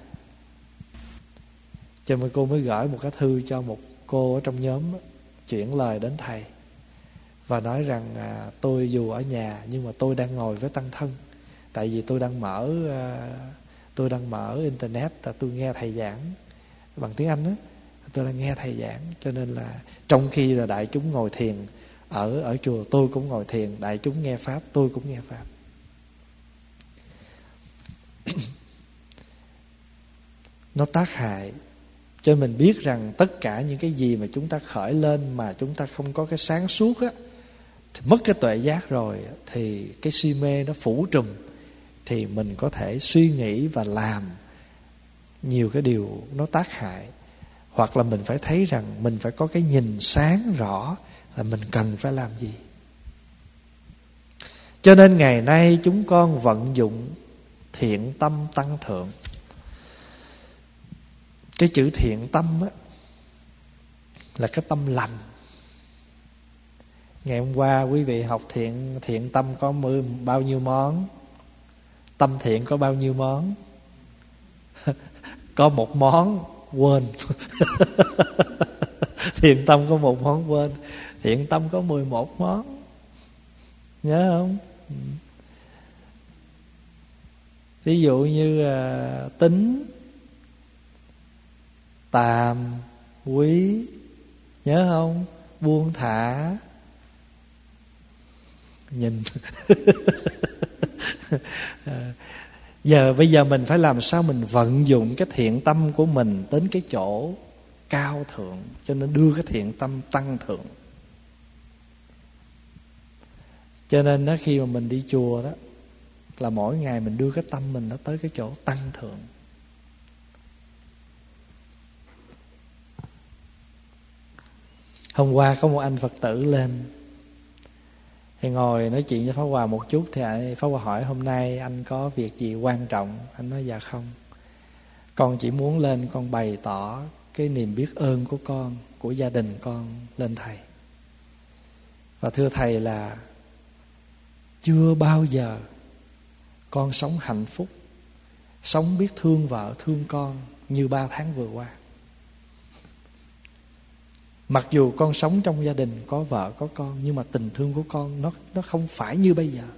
Cho nên cô mới gửi một cái thư cho một cô ở trong nhóm, chuyển lời đến thầy và nói rằng tôi dù ở nhà nhưng mà tôi đang ngồi với tăng thân. Tại vì tôi đang mở internet, tôi nghe thầy giảng bằng tiếng Anh á, tôi đang nghe thầy giảng, cho nên là trong khi là đại chúng ngồi thiền ở chùa, tôi cũng ngồi thiền, đại chúng nghe pháp, tôi cũng nghe pháp. Nó tác hại. Cho nên mình biết rằng tất cả những cái gì mà chúng ta khởi lên mà chúng ta không có cái sáng suốt á, thì mất cái tuệ giác rồi, thì cái si mê nó phủ trùm, thì mình có thể suy nghĩ và làm nhiều cái điều nó tác hại. Hoặc là mình phải thấy rằng mình phải có cái nhìn sáng rõ là mình cần phải làm gì. Cho nên ngày nay chúng con vận dụng thiện tâm tăng thượng. Cái chữ thiện tâm á, là cái tâm lành. Ngày hôm qua quý vị học thiện tâm có bao nhiêu món? Tâm thiện có bao nhiêu món? Có một món quên. Thiện tâm có một món quên. Thiện tâm có 11 món. Nhớ không? Ví dụ như tính, tàm, quý, nhớ không? Buông thả, nhìn. Bây giờ mình phải làm sao mình vận dụng cái thiện tâm của mình đến cái chỗ cao thượng, cho nên đưa cái thiện tâm tăng thượng. Cho nên đó, khi mà mình đi chùa đó, là mỗi ngày mình đưa cái tâm mình nó tới cái chỗ tăng thượng. Hôm qua có một anh Phật tử lên, thì ngồi nói chuyện với Pháp Hòa một chút, thì Pháp Hòa hỏi hôm nay anh có việc gì quan trọng. Anh nói dạ không, con chỉ muốn lên con bày tỏ cái niềm biết ơn của con, của gia đình con lên thầy. Và thưa thầy là chưa bao giờ con sống hạnh phúc, sống biết thương vợ thương con như 3 tháng vừa qua. Mặc dù con sống trong gia đình có vợ có con, nhưng mà tình thương của con nó không phải như bây giờ.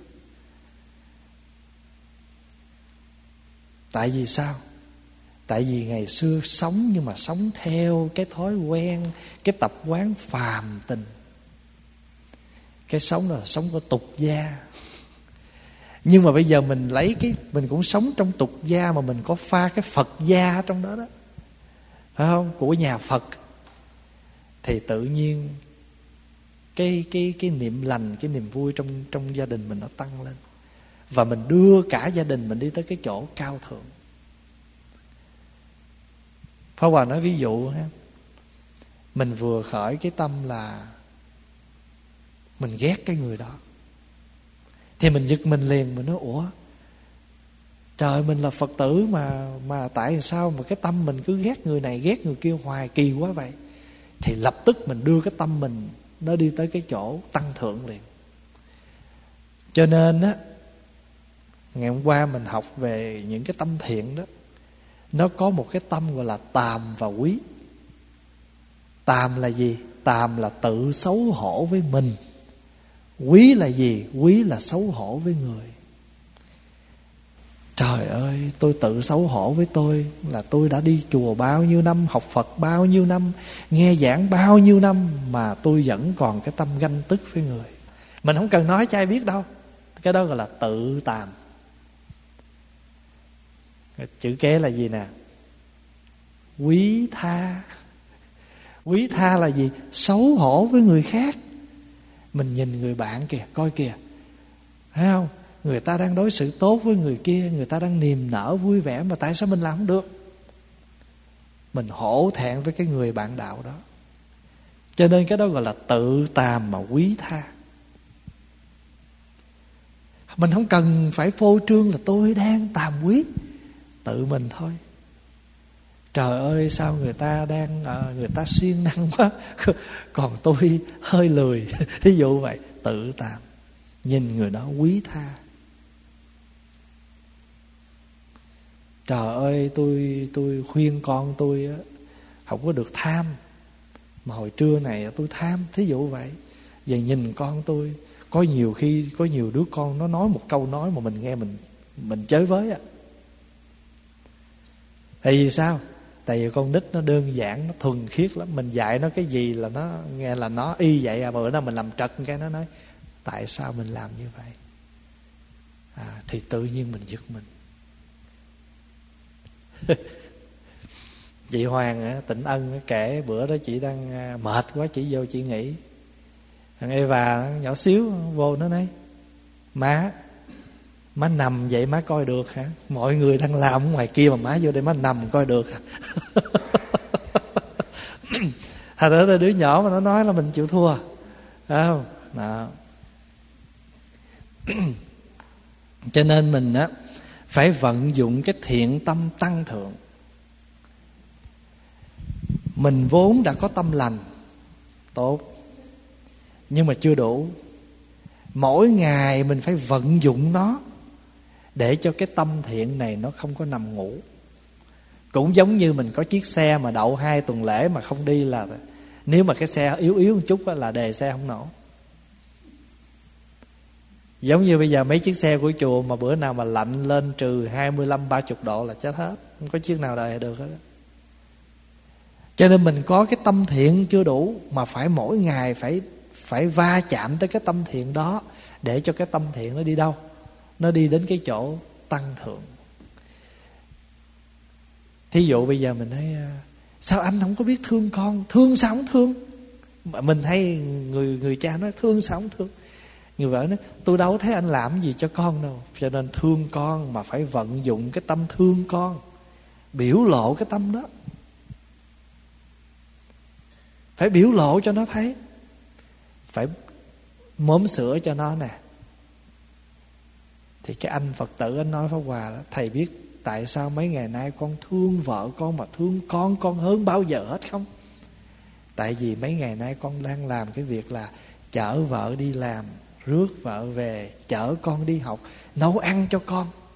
Tại vì sao? Tại vì ngày xưa sống, nhưng mà sống theo cái thói quen, cái tập quán phàm tình. Cái sống là sống của tục gia. Nhưng mà bây giờ mình lấy mình cũng sống trong tục gia, mà mình có pha cái Phật gia trong đó đó, phải không? Của nhà Phật. Thì tự nhiên cái niệm lành, cái niềm vui trong gia đình mình nó tăng lên. Và mình đưa cả gia đình mình đi tới cái chỗ cao thượng. Pháp Hòa nói ví dụ ha, mình vừa khởi cái tâm là mình ghét cái người đó, thì mình giật mình liền, mình nói ủa, trời, mình là Phật tử mà tại sao mà cái tâm mình cứ ghét người này ghét người kia hoài, kỳ quá vậy. Thì lập tức mình đưa cái tâm mình nó đi tới cái chỗ tăng thượng liền. Cho nên á, ngày hôm qua mình học về những cái tâm thiện đó, nó có một cái tâm gọi là tàm và quý. Tàm là gì? Tàm là tự xấu hổ với mình. Quý là gì? Quý là xấu hổ với người. Trời ơi, tôi tự xấu hổ với tôi là tôi đã đi chùa bao nhiêu năm, học Phật bao nhiêu năm, nghe giảng bao nhiêu năm, mà tôi vẫn còn cái tâm ganh tức với người. Mình không cần nói cho ai biết đâu. Cái đó gọi là tự tàm. Chữ kế là gì nè? Quý tha. Quý tha là gì? Xấu hổ với người khác. Mình nhìn người bạn kìa, coi kìa, thấy không? Người ta đang đối xử tốt với người kia, người ta đang niềm nở vui vẻ, mà tại sao mình làm không được? Mình hổ thẹn với cái người bạn đạo đó. Cho nên cái đó gọi là tự tàm mà quý tha. Mình không cần phải phô trương là tôi đang tàm quý. Tự mình thôi. Trời ơi, sao người ta đang người ta siêng năng quá, còn tôi hơi lười. Ví dụ vậy. Tự tàm. Nhìn người đó quý tha. Trời ơi, tôi khuyên con tôi á, không có được tham, mà hồi trưa này tôi tham. Thí dụ vậy. Vậy nhìn con tôi, có nhiều khi có nhiều đứa con nó nói một câu nói mà mình nghe mình chới với á. Tại vì sao? Tại vì con nít nó đơn giản, nó thuần khiết lắm. Mình dạy nó cái gì là nó nghe là nó y vậy à. Bữa nào mình làm trật cái nó nói tại sao mình làm như vậy thì tự nhiên mình giật mình. Chị Hoàng á, Tịnh Ân kể bữa đó chị đang mệt quá, chị vô chị nghỉ. Thằng Eva nhỏ xíu vô nó nói má nằm vậy má coi được hả? Mọi người đang làm ở ngoài kia mà má vô đây má nằm coi được hả? Thành ra đứa nhỏ mà nó nói là mình chịu thua, phải không? Đó. Cho nên mình á phải vận dụng cái thiện tâm tăng thượng. Mình vốn đã có tâm lành tốt, nhưng mà chưa đủ. Mỗi ngày mình phải vận dụng nó để cho cái tâm thiện này nó không có nằm ngủ. Cũng giống như mình có chiếc xe mà đậu 2 tuần lễ mà không đi, là nếu mà cái xe yếu một chút là đề xe không nổ. Giống như bây giờ mấy chiếc xe của chùa mà bữa nào mà lạnh lên trừ 25-30 độ là chết hết. Không có chiếc nào đời được hết. Cho nên mình có cái tâm thiện chưa đủ, mà phải mỗi ngày phải va chạm tới cái tâm thiện đó, để cho cái tâm thiện nó đi đâu? Nó đi đến cái chỗ tăng thượng. Thí dụ bây giờ mình nói sao anh không có biết thương con? Thương sao không thương? Mình thấy người cha nói thương sao không thương? Người vợ nói tôi đâu thấy anh làm gì cho con đâu. Cho nên thương con mà phải vận dụng cái tâm thương con, biểu lộ cái tâm đó, phải biểu lộ cho nó thấy, phải mớm sữa cho nó nè. Thì cái anh Phật tử anh nói Pháp Hòa đó, thầy biết tại sao mấy ngày nay con thương vợ con mà thương con hơn bao giờ hết không? Tại vì mấy ngày nay con đang làm cái việc là chở vợ đi làm, rước vợ về, chở con đi học, nấu ăn cho con.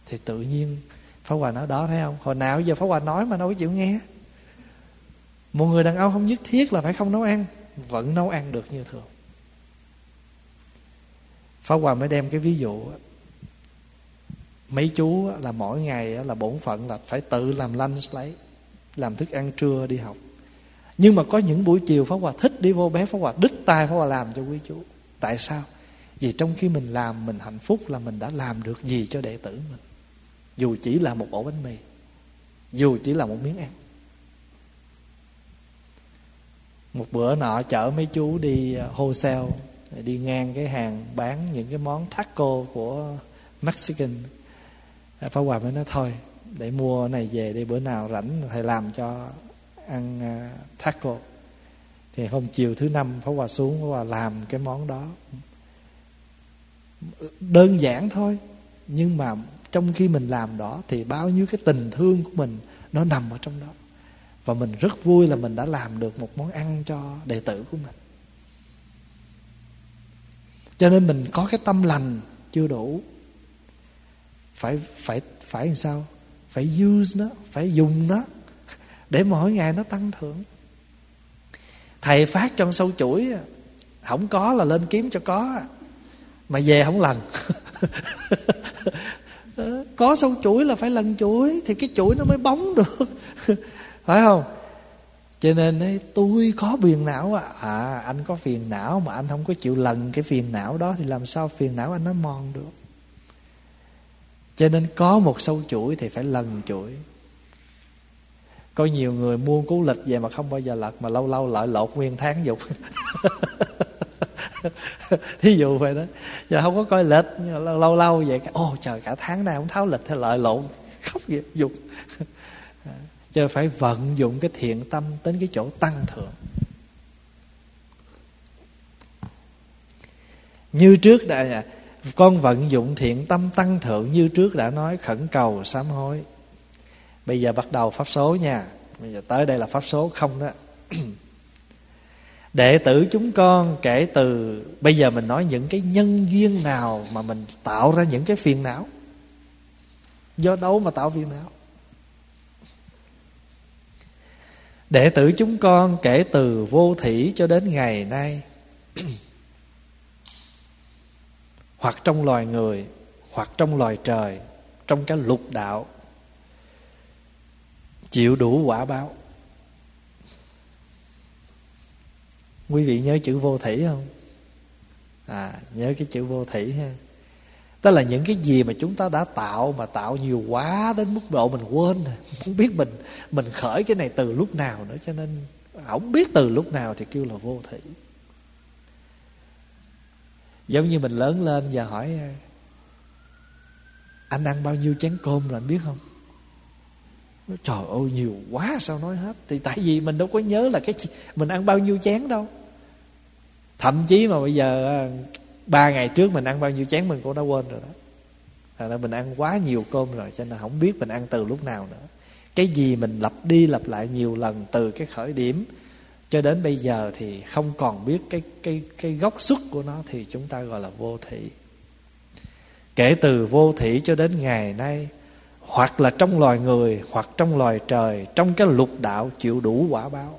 Thì tự nhiên Pháp Hòa nói đó, thấy không, hồi nào giờ Pháp Hòa nói mà đâu có chịu nghe. Một người đàn ông không nhất thiết là phải không nấu ăn, vẫn nấu ăn được như thường. Pháp Hòa mới đem cái ví dụ, mấy chú là mỗi ngày là bổn phận là phải tự làm lunch lấy, làm thức ăn trưa đi học. Nhưng mà có những buổi chiều Pháp Hòa thích đi vô bếp, Pháp Hòa đích tay Pháp Hòa làm cho quý chú. Tại sao? Vì trong khi mình làm, mình hạnh phúc là mình đã làm được gì cho đệ tử mình. Dù chỉ là một ổ bánh mì, dù chỉ là một miếng ăn. Một bữa nọ chở mấy chú đi wholesale, đi ngang cái hàng bán những cái món taco của Mexican. Pháp Hòa mới nói thôi, để mua này về đi, bữa nào rảnh thầy làm cho ăn taco. Thì hôm chiều thứ năm Pháp Hòa xuống, Pháp Hòa làm cái món đó. Đơn giản thôi, nhưng mà trong khi mình làm đó thì bao nhiêu cái tình thương của mình nó nằm ở trong đó. Và mình rất vui là mình đã làm được một món ăn cho đệ tử của mình. Cho nên mình có cái tâm lành chưa đủ, phải làm sao? Phải use nó, phải dùng nó để mỗi ngày nó tăng thưởng. Thầy phát cho sâu chuỗi, không có là lên kiếm cho có, mà về không lần. Có sâu chuỗi là phải lần chuỗi, thì cái chuỗi nó mới bóng được. Phải không? Cho nên ấy, tôi có phiền não anh có phiền não mà anh không có chịu lần cái phiền não đó, thì làm sao phiền não anh nó mòn được. Cho nên có một sâu chuỗi thì phải lần chuỗi. Có nhiều người mua cú lịch về mà không bao giờ lật, mà lâu lâu lợi lột nguyên tháng dục. Thí dụ vậy đó, giờ không có coi lịch, nhưng mà lâu lâu vậy, trời cả tháng nay không tháo lịch hay lợi lộn, khóc gì dục. Chứ phải vận dụng cái thiện tâm đến cái chỗ tăng thượng. Như trước đã, con vận dụng thiện tâm tăng thượng như trước đã nói, khẩn cầu sám hối. Bây giờ bắt đầu pháp số nha. Bây giờ tới đây là pháp số không đó. Đệ tử chúng con kể từ bây giờ mình nói những cái nhân duyên nào mà mình tạo ra những cái phiền não. Do đâu mà tạo phiền não? Đệ tử chúng con kể từ vô thủy cho đến ngày nay, hoặc trong loài người, hoặc trong loài trời, trong cái lục đạo, chịu đủ quả báo. Quý vị nhớ chữ vô thủy không? Nhớ cái chữ vô thủy ha. Tức là những cái gì mà chúng ta đã tạo, mà tạo nhiều quá đến mức độ mình quên rồi, không biết mình khởi cái này từ lúc nào nữa, cho nên không biết từ lúc nào thì kêu là vô thủy. Giống như mình lớn lên giờ hỏi anh ăn bao nhiêu chén cơm rồi anh biết không? Trời ơi nhiều quá sao nói hết. Thì tại vì mình đâu có nhớ là mình ăn bao nhiêu chén đâu. Thậm chí mà bây giờ 3 ngày trước mình ăn bao nhiêu chén mình cũng đã quên rồi đó. Thật ra mình ăn quá nhiều cơm rồi, cho nên không biết mình ăn từ lúc nào nữa. Cái gì mình lặp đi lặp lại nhiều lần từ cái khởi điểm cho đến bây giờ thì không còn biết cái gốc xuất của nó, thì chúng ta gọi là vô thủy. Kể từ vô thủy cho đến ngày nay, hoặc là trong loài người, hoặc trong loài trời, trong cái lục đạo chịu đủ quả báo.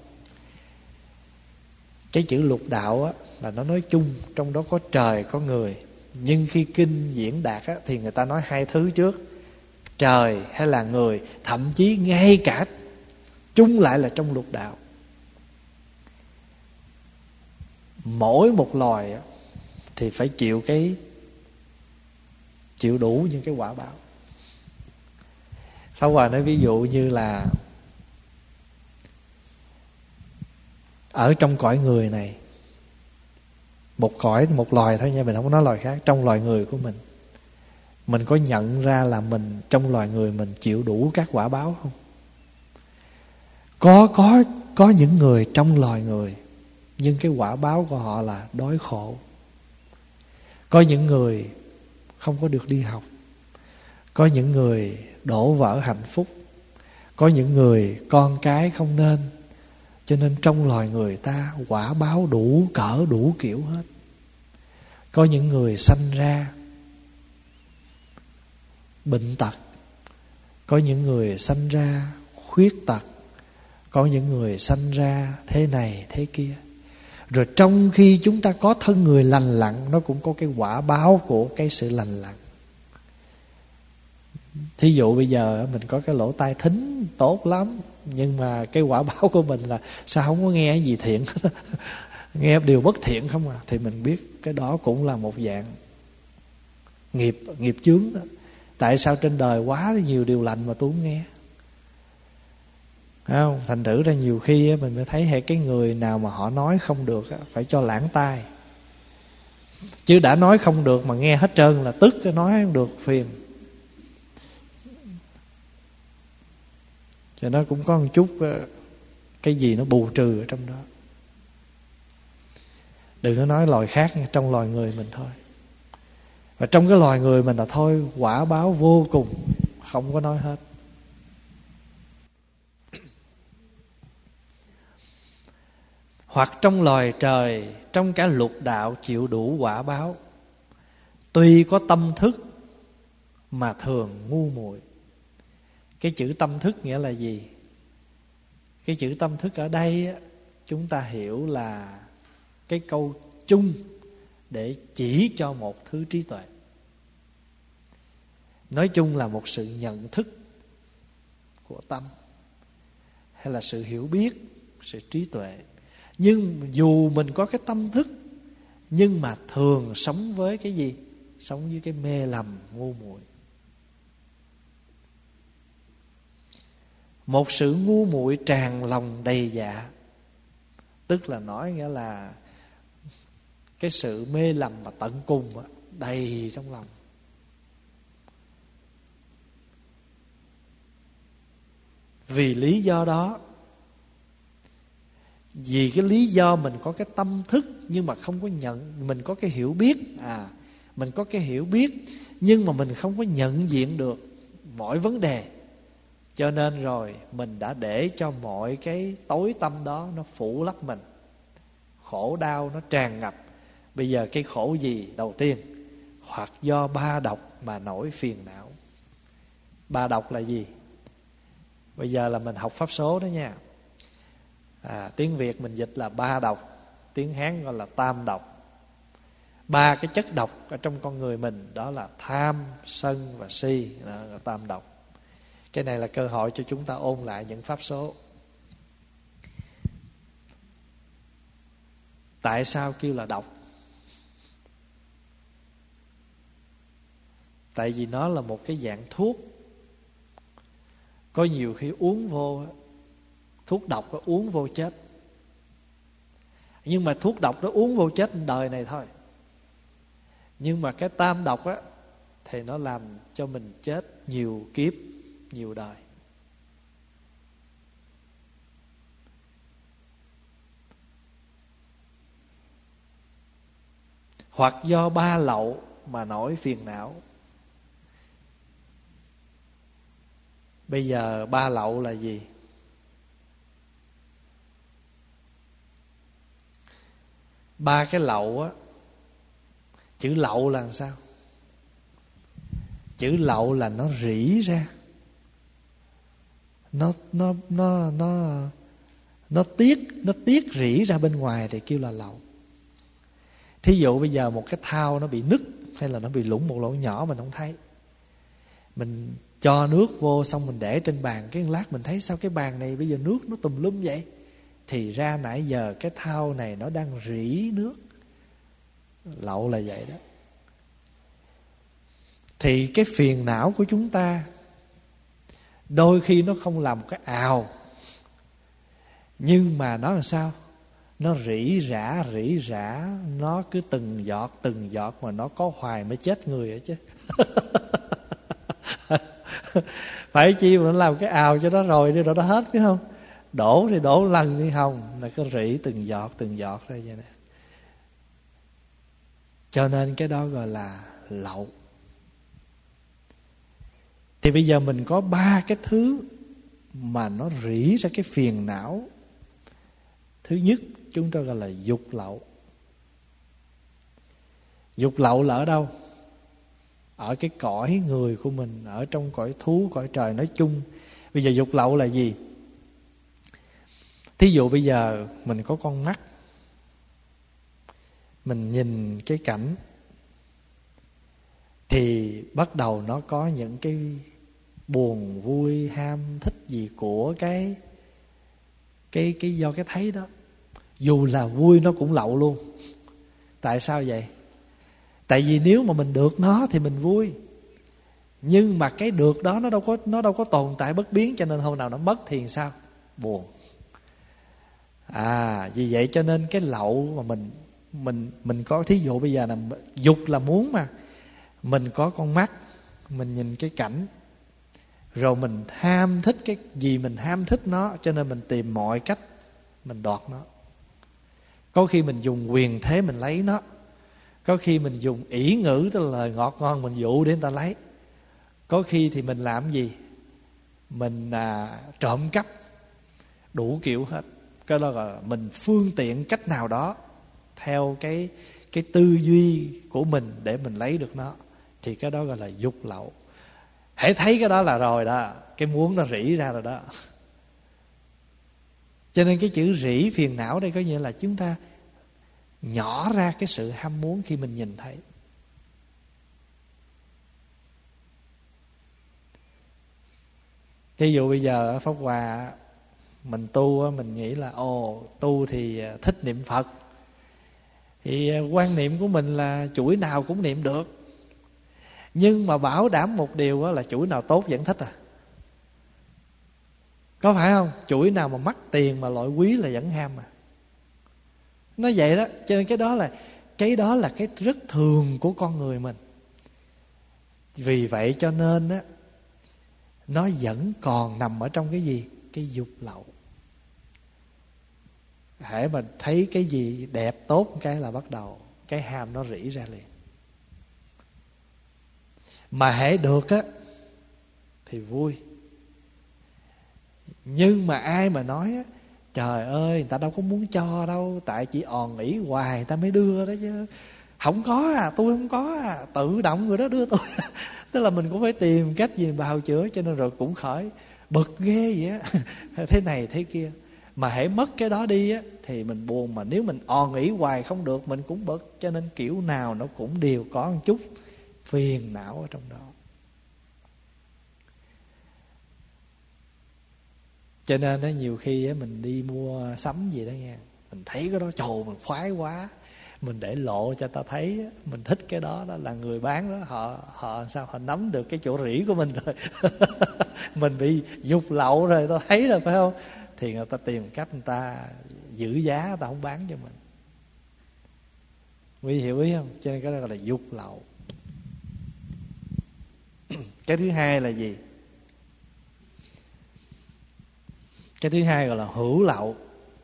Cái chữ lục đạo á, là nó nói chung, trong đó có trời có người. Nhưng khi kinh diễn đạt á, thì người ta nói hai thứ trước, trời hay là người, thậm chí ngay cả chung lại là trong lục đạo. Mỗi một loài á, thì phải chịu đủ những cái quả báo. Pháp Hòa nói ví dụ như là ở trong cõi người này, một loài thôi nha, mình không có nói loài khác. Trong loài người của mình có nhận ra là mình trong loài người mình chịu đủ các quả báo không? Có những người trong loài người, nhưng cái quả báo của họ là đói khổ. Có những người không có được đi học. Có những người đổ vỡ hạnh phúc. Có những người con cái không nên. Cho nên trong loài người ta quả báo đủ cỡ đủ kiểu hết. Có những người sanh ra bệnh tật. Có những người sanh ra khuyết tật, có những người sanh ra thế này thế kia. Rồi trong khi chúng ta có thân người lành lặn, nó cũng có cái quả báo của cái sự lành lặn. Thí dụ bây giờ mình có cái lỗ tai thính tốt lắm, nhưng mà cái quả báo của mình là sao không có nghe cái gì thiện nghe điều bất thiện không à. Thì mình biết cái đó cũng là một dạng nghiệp chướng đó. Tại sao trên đời quá nhiều điều lành mà tôi không nghe? Thấy không? Thành thử ra nhiều khi mình mới thấy hệ cái người nào mà họ nói không được phải cho lãng tai. Chứ đã nói không được mà nghe hết trơn là tức, cái nói không được phiền. Cho nó cũng có một chút cái gì nó bù trừ ở trong đó. Đừng có nói loài khác, trong loài người mình thôi. Và trong cái loài người mình là thôi, quả báo vô cùng, không có nói hết. Hoặc trong loài trời, trong cả lục đạo chịu đủ quả báo, tuy có tâm thức mà thường ngu muội. Cái chữ tâm thức nghĩa là gì? Cái chữ tâm thức ở đây chúng ta hiểu là cái câu chung để chỉ cho một thứ trí tuệ. Nói chung là một sự nhận thức của tâm, hay là sự hiểu biết, sự trí tuệ. Nhưng dù mình có cái tâm thức, nhưng mà thường sống với cái gì? Sống với cái mê lầm ngu muội. Một sự ngu muội tràn lòng đầy dạ, tức là nói nghĩa là cái sự mê lầm mà tận cùng đầy trong lòng. Vì lý do đó, vì cái lý do mình có cái tâm thức nhưng mà không có nhận, mình có cái hiểu biết, mình có cái hiểu biết nhưng mà mình không có nhận diện được mọi vấn đề, cho nên rồi mình đã để cho mọi cái tối tăm đó nó phủ lấp mình, khổ đau nó tràn ngập. Bây giờ cái khổ gì? Đầu tiên, hoặc do ba độc mà nổi phiền não. Ba độc là gì? Bây giờ là mình học pháp số đó nha. Tiếng Việt mình dịch là ba độc, tiếng Hán gọi là tam độc. Ba cái chất độc ở trong con người mình, đó là tham, sân và si, đó là tam độc. Cái này là cơ hội cho chúng ta ôn lại những pháp số. Tại sao kêu là độc? Tại vì nó là một cái dạng thuốc. Có nhiều khi uống vô, thuốc độc uống vô chết. Nhưng mà thuốc độc đó uống vô chết đời này thôi. Nhưng mà cái tam độc thì nó làm cho mình chết nhiều kiếp, nhiều đời. Hoặc do ba lậu mà nổi phiền não. Bây giờ ba lậu là gì? Ba cái lậu chữ lậu là làm sao? Chữ lậu là nó rỉ ra, nó tiết rỉ ra bên ngoài thì kêu là lậu. Thí dụ bây giờ một cái thau nó bị nứt hay là nó bị lủng một lỗ nhỏ mình không thấy, mình cho nước vô xong mình để trên bàn, cái lát mình thấy sao cái bàn này bây giờ nước nó tùm lum vậy? Thì ra nãy giờ cái thau này nó đang rỉ nước. Lậu là vậy đó. Thì cái phiền não của chúng ta đôi khi nó không làm một cái ào, nhưng mà nó làm sao? Nó rỉ rả, nó cứ từng giọt mà nó có hoài mới chết người ấy chứ. Phải chi mà nó làm cái ào cho nó rồi đi, rồi nó hết phải không? Đổ thì đổ lần đi không, là cứ rỉ từng giọt ra vậy nè. Cho nên cái đó gọi là lậu. Thì bây giờ mình có ba cái thứ mà nó rỉ ra cái phiền não. Thứ nhất chúng ta gọi là dục lậu. Dục lậu là ở đâu? ở cái cõi người của mình, ở trong cõi thú, cõi trời nói chung. Bây giờ dục lậu là gì? Thí dụ bây giờ mình có con mắt, mình nhìn cái cảnh thì bắt đầu nó có những cái buồn vui ham thích gì của cái do cái thấy đó. Dù là vui nó cũng lậu luôn. Tại sao vậy? Tại vì nếu mà mình được nó thì mình vui, nhưng mà cái được đó nó đâu có tồn tại bất biến, cho nên hôm nào nó mất thì sao? Buồn. Vì vậy cho nên cái lậu mà mình có, thí dụ bây giờ là dục là muốn, mà mình có con mắt, mình nhìn cái cảnh, rồi mình ham thích cái gì, mình ham thích nó, cho nên mình tìm mọi cách mình đoạt nó. Có khi mình dùng quyền thế mình lấy nó, có khi mình dùng ỷ ngữ, tức là lời ngọt ngon mình dụ để người ta lấy. Có khi thì mình làm gì? Mình trộm cắp, đủ kiểu hết. Cái đó là mình phương tiện cách nào đó theo cái tư duy của mình để mình lấy được nó, thì cái đó gọi là dục lậu. Hãy thấy cái đó là rồi đó, cái muốn nó rỉ ra rồi đó. Cho nên cái chữ rỉ phiền não đây có nghĩa là chúng ta nhỏ ra cái sự ham muốn khi mình nhìn thấy. Ví dụ bây giờ ở Pháp Hòa mình tu, mình nghĩ là tu thì thích niệm Phật, thì quan niệm của mình là chuỗi nào cũng niệm được. Nhưng mà bảo đảm một điều là chuỗi nào tốt vẫn thích có phải không? Chuỗi nào mà mắc tiền mà loại quý là vẫn ham Nó vậy đó. Cho nên cái đó là cái rất thường của con người mình. Vì vậy cho nên nó vẫn còn nằm ở trong cái gì? Cái dục lậu. Hễ mà thấy cái gì đẹp tốt cái là bắt đầu cái ham nó rỉ ra liền. Mà hễ được thì vui. Nhưng mà ai mà nói trời ơi, người ta đâu có muốn cho đâu, tại chỉ òn ỉ hoài người ta mới đưa đó chứ. Không có tôi không có tự động người đó đưa tôi. Tức là mình cũng phải tìm cách gì bào chữa, cho nên rồi cũng khởi bực ghê vậy thế này thế kia. Mà hễ mất cái đó đi thì mình buồn. Mà nếu mình òn ỉ hoài không được mình cũng bực. Cho nên kiểu nào nó cũng đều có một chút phiền não ở trong đó. Cho nên nhiều khi mình đi mua sắm gì đó nghe, mình thấy cái đó trời mình khoái quá, mình để lộ cho ta thấy mình thích cái đó, đó là người bán đó họ sao họ nắm được cái chỗ rỉ của mình rồi. Mình bị dục lậu rồi, ta thấy rồi phải không? Thì người ta tìm cách người ta giữ giá, người ta không bán cho mình. Quý hiểu ý không? Cho nên cái đó gọi là dục lậu. Cái thứ hai là gì? Cái thứ hai gọi là hữu lậu.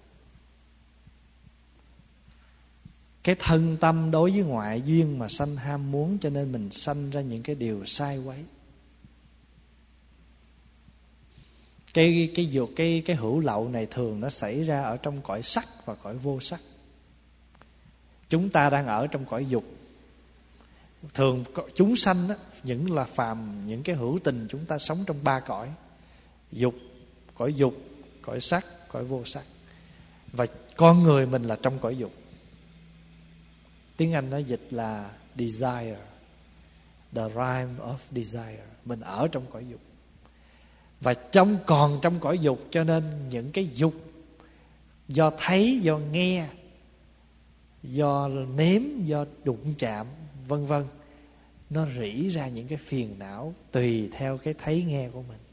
Cái thân tâm đối với ngoại duyên mà sanh ham muốn, cho nên mình sanh ra những cái điều sai quấy. Cái hữu lậu này thường nó xảy ra ở trong cõi sắc và cõi vô sắc. Chúng ta đang ở trong cõi dục. Thường chúng sanh những là phàm, những cái hữu tình, chúng ta sống trong ba cõi: dục, cõi sắc, cõi vô sắc. Và con người mình là trong cõi dục. Tiếng Anh nó dịch là desire, the realm of desire. Mình ở trong cõi dục. Và còn trong cõi dục, cho nên những cái dục do thấy, do nghe, do nếm, do đụng chạm, vân vân, nó rỉ ra những cái phiền não tùy theo cái thấy nghe của mình.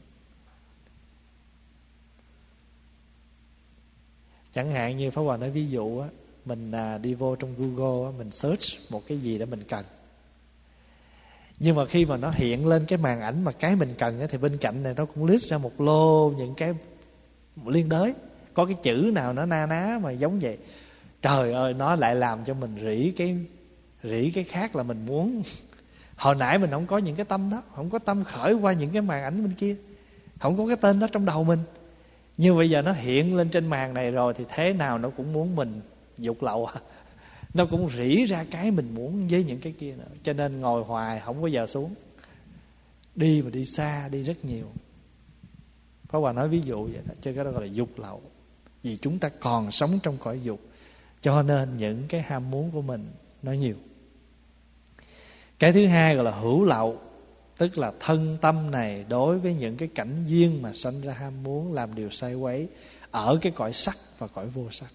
Chẳng hạn như Pháp Hòa nói ví dụ mình đi vô trong Google mình search một cái gì đó mình cần, nhưng mà khi mà nó hiện lên cái màn ảnh mà cái mình cần thì bên cạnh này nó cũng list ra một lô những cái liên đới, có cái chữ nào nó na ná mà giống vậy. Trời ơi, nó lại làm cho mình rỉ cái khác là mình muốn. Hồi nãy mình không có những cái tâm đó, không có tâm khởi qua những cái màn ảnh bên kia, không có cái tên đó trong đầu mình. Nhưng bây giờ nó hiện lên trên màn này rồi thì thế nào nó cũng muốn mình dục lậu. nó cũng rỉ ra cái mình muốn với những cái kia nữa. Cho nên ngồi hoài không có giờ xuống. Đi mà đi xa, đi rất nhiều. Pháp Hòa nói ví dụ vậy đó. Chứ cái đó gọi là dục lậu. Vì chúng ta còn sống trong cõi dục, cho nên những cái ham muốn của mình nó nhiều. Cái thứ hai gọi là hữu lậu, tức là thân tâm này đối với những cái cảnh duyên mà sanh ra ham muốn, làm điều sai quấy ở cái cõi sắc và cõi vô sắc.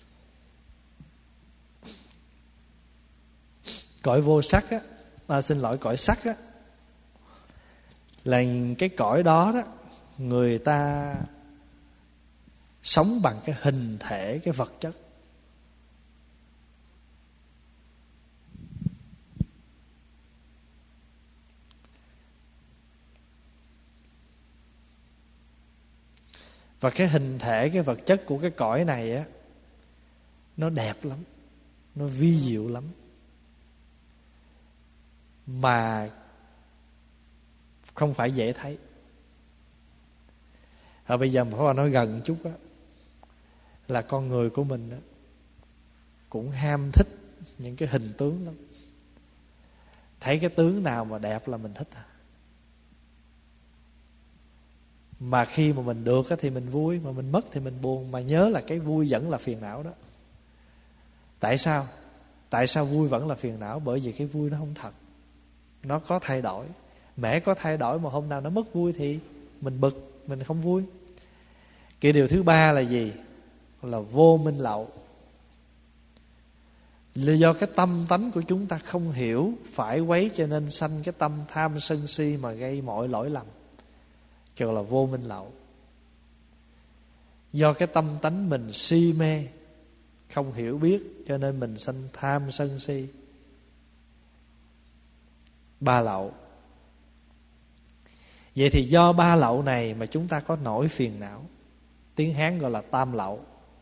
Cõi vô sắc á, cõi sắc á, là cái cõi đó đó, người ta sống bằng cái hình thể, cái vật chất. Và cái hình thể, cái vật chất của cái cõi này á, nó đẹp lắm, nó vi diệu lắm. Mà không phải dễ thấy. Bây giờ mà nói gần chút á, là con người của mình á, cũng ham thích những cái hình tướng lắm. Thấy cái tướng nào mà đẹp là mình thích à. Mà khi mà mình được thì mình vui, mà mình mất thì mình buồn. Mà nhớ là cái vui vẫn là phiền não đó. Tại sao? Tại sao vui vẫn là phiền não? Bởi vì cái vui nó không thật, nó có thay đổi. Mẻ có thay đổi mà hôm nào nó mất vui thì mình bực, mình không vui. Cái điều thứ ba là gì? Là vô minh lậu. Là do cái tâm tánh của chúng ta không hiểu phải quấy, cho nên sanh cái tâm tham sân si mà gây mọi lỗi lầm, kêu là vô minh lậu. Do cái tâm tánh mình si mê, không hiểu biết, cho nên mình sanh tham sân si. Ba lậu. Vậy thì do ba lậu này mà chúng ta có nỗi phiền não. Tiếng Hán gọi là tam lậu.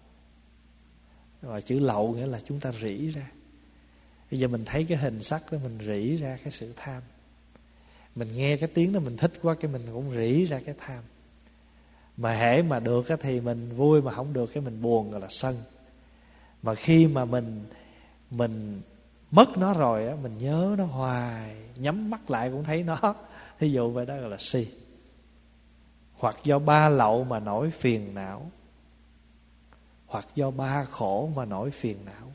Và chữ lậu nghĩa là chúng ta rỉ ra. Bây giờ mình thấy cái hình sắc đó, mình rỉ ra cái sự tham. Mình nghe cái tiếng đó mình thích quá, cái mình cũng rỉ ra cái tham. Mà hễ mà được thì mình vui, mà không được cái mình buồn, gọi là sân. Mà khi mà mình mất nó rồi á, mình nhớ nó hoài, nhắm mắt lại cũng thấy nó. Thí dụ vậy đó gọi là si. Hoặc do ba lậu mà nổi phiền não, hoặc do ba khổ mà nổi phiền não.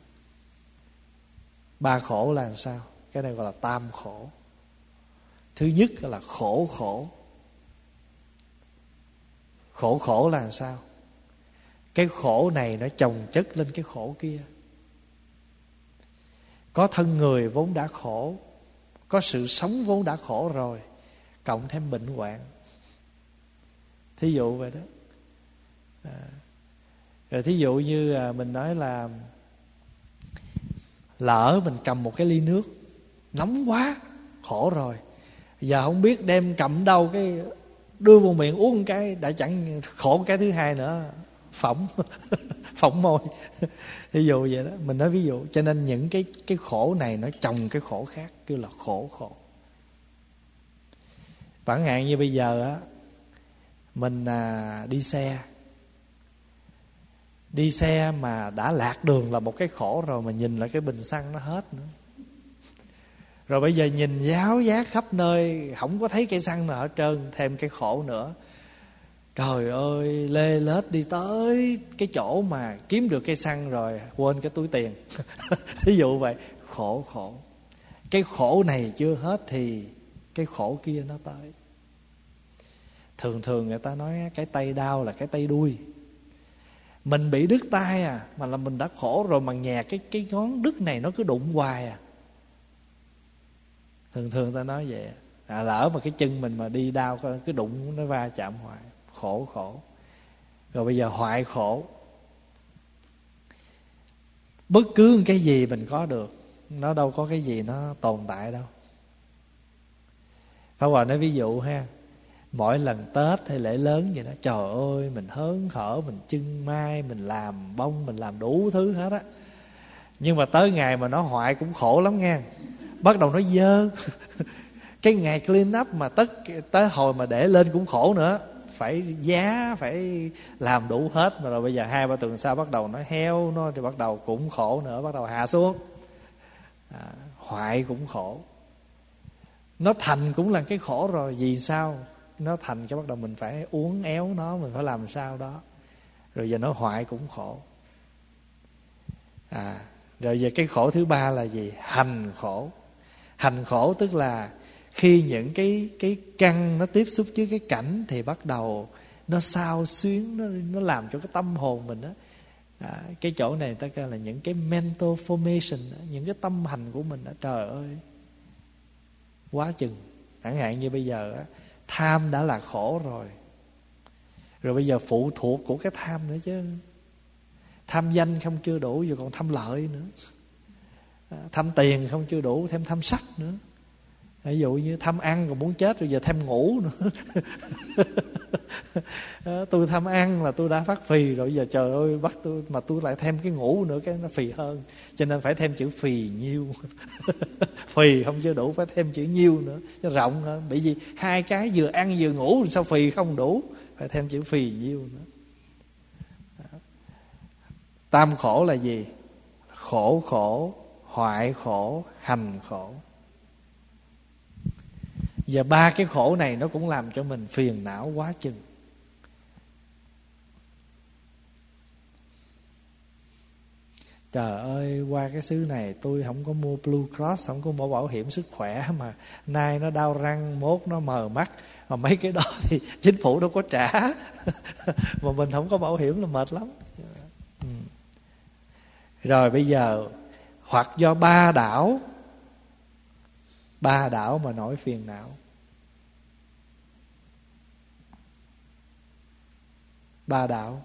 Ba khổ là làm sao? Cái này gọi là tam khổ. Thứ nhất là khổ khổ. Khổ khổ là làm sao? Cái khổ này nó chồng chất lên cái khổ kia. Có thân người vốn đã khổ, có sự sống vốn đã khổ rồi, cộng thêm bệnh hoạn. Thí dụ vậy đó. Rồi thí dụ như mình nói là lỡ mình cầm một cái ly nước nóng quá, khổ rồi. Giờ không biết đem cầm đâu, cái đưa vào miệng uống một cái đã chẳng khổ. Cái thứ hai nữa, phỏng phỏng môi. Ví dụ vậy đó, mình nói ví dụ. Cho nên những cái khổ này nó chồng cái khổ khác, kêu là khổ khổ. Chẳng hạn như bây giờ á, mình đi xe mà đã lạc đường là một cái khổ rồi, mà nhìn lại cái bình xăng nó hết nữa. Rồi bây giờ nhìn giáo giác khắp nơi, không có thấy cây xăng nào hết trơn, thêm cái khổ nữa. Trời ơi, lê lết đi tới cái chỗ mà kiếm được cây xăng rồi quên cái túi tiền. Thí dụ vậy, khổ khổ. Cái khổ này chưa hết thì cái khổ kia nó tới. Thường người ta nói cái tay đau là cái tay đuôi. Mình bị đứt tay mà là mình đã khổ rồi, mà nhà cái ngón đứt này nó cứ đụng hoài Thường ta nói vậy. Lỡ mà cái chân mình mà đi đau cứ đụng nó va chạm hoài, khổ khổ. Rồi bây giờ hoại khổ. Bất cứ cái gì mình có được, nó đâu có cái gì nó tồn tại đâu. Pháp Hòa nói ví dụ ha, mỗi lần Tết hay lễ lớn vậy đó, trời ơi mình hớn hở, mình trưng mai, mình làm bông, mình làm đủ thứ hết á. Nhưng mà tới ngày mà nó hoại cũng khổ lắm nghe. Bắt đầu nó dơ. Cái ngày clean up mà tới hồi mà để lên cũng khổ nữa. phải giá, phải làm đủ hết. Mà rồi bây giờ 2-3 tuần sau bắt đầu nó heo, nó thì bắt đầu cũng khổ nữa, bắt đầu hạ xuống. Hoại cũng khổ. Nó thành cũng là cái khổ rồi. Vì sao? Nó thành cái bắt đầu mình phải uốn éo nó, mình phải làm sao đó. Rồi giờ nó hoại cũng khổ. Rồi giờ cái khổ thứ ba là gì? Hành khổ. Hành khổ tức là khi những cái căn nó tiếp xúc với cái cảnh thì bắt đầu nó xao xuyến, nó làm cho cái tâm hồn mình đó. Cái chỗ này ta kêu là những cái mental formation, những cái tâm hành của mình đó. Trời ơi, quá chừng. Chẳng hạn như bây giờ á, tham đã là khổ rồi. Rồi bây giờ phụ thuộc của cái tham nữa chứ. Tham danh không chưa đủ, giờ còn tham lợi nữa. Tham tiền không chưa đủ, thêm tham sắc nữa. Ví dụ như tham ăn còn muốn chết, rồi giờ tham ngủ nữa. Tôi tham ăn là tôi đã phát phì rồi, giờ trời ơi bắt tôi mà tôi lại thêm cái ngủ nữa, cái nó phì hơn. Cho nên phải thêm chữ phì nhiêu. Phì không chưa đủ, phải thêm chữ nhiêu nữa cho rộng hơn. Bởi vì hai cái vừa ăn vừa ngủ sao phì không đủ, phải thêm chữ phì nhiêu nữa. Tam khổ là gì? Khổ khổ, hoại khổ, hành khổ. Và ba cái khổ này nó cũng làm cho mình phiền não quá chừng. Trời ơi, qua cái xứ này tôi không có mua Blue Cross, không có mua bảo hiểm sức khỏe, mà nay nó đau răng, mốt nó mờ mắt. Mà mấy cái đó thì chính phủ đâu có trả. Mà mình không có bảo hiểm là mệt lắm. Rồi bây giờ hoặc do ba đảo mà nổi phiền não. Ba đảo.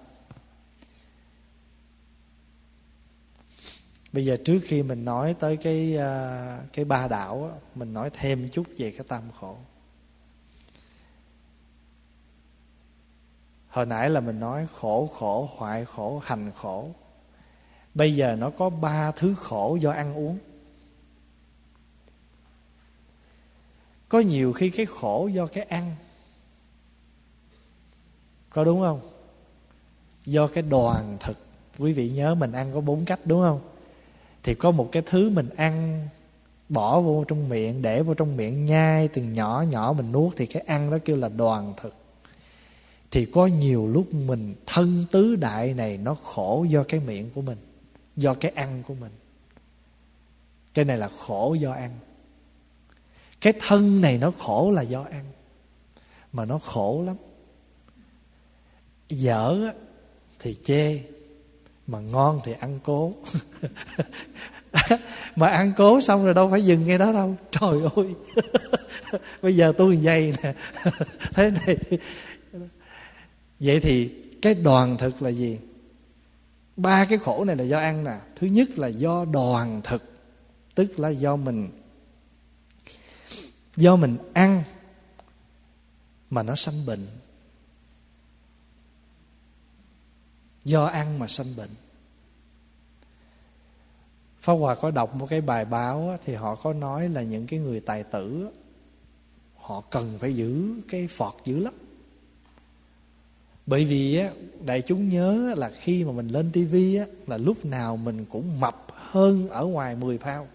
Bây giờ trước khi mình nói tới cái ba đảo á, mình nói thêm chút về cái tam khổ. Hồi nãy là mình nói khổ khổ, hoại khổ, hành khổ. Bây giờ nó có ba thứ khổ do ăn uống. Có nhiều khi cái khổ do cái ăn, có đúng không? Do cái đoàn thực. Quý vị nhớ mình ăn có 4 cách đúng không? Thì có một cái thứ mình ăn, bỏ vô trong miệng, để vô trong miệng nhai từng nhỏ nhỏ mình nuốt, thì cái ăn đó kêu là đoàn thực. Thì có nhiều lúc mình thân tứ đại này nó khổ do cái miệng của mình, do cái ăn của mình. Cái này là khổ do ăn. Cái thân này nó khổ là do ăn, mà nó khổ lắm. Dở thì chê, mà ngon thì ăn cố. Mà ăn cố xong rồi đâu phải dừng ngay đó đâu. Trời ơi, bây giờ tôi dây nè. Thế này. Vậy thì cái đoàn thực là gì? Ba cái khổ này là do ăn nè. Thứ nhất là do đoàn thực, tức là do mình ăn mà nó sanh bệnh. Do ăn mà sanh bệnh. Pháp Hòa có đọc một cái bài báo thì họ có nói là những cái người tài tử họ cần phải giữ cái phọt dữ lắm. Bởi vì đại chúng nhớ là khi mà mình lên tivi là lúc nào mình cũng mập hơn ở ngoài 10 pound.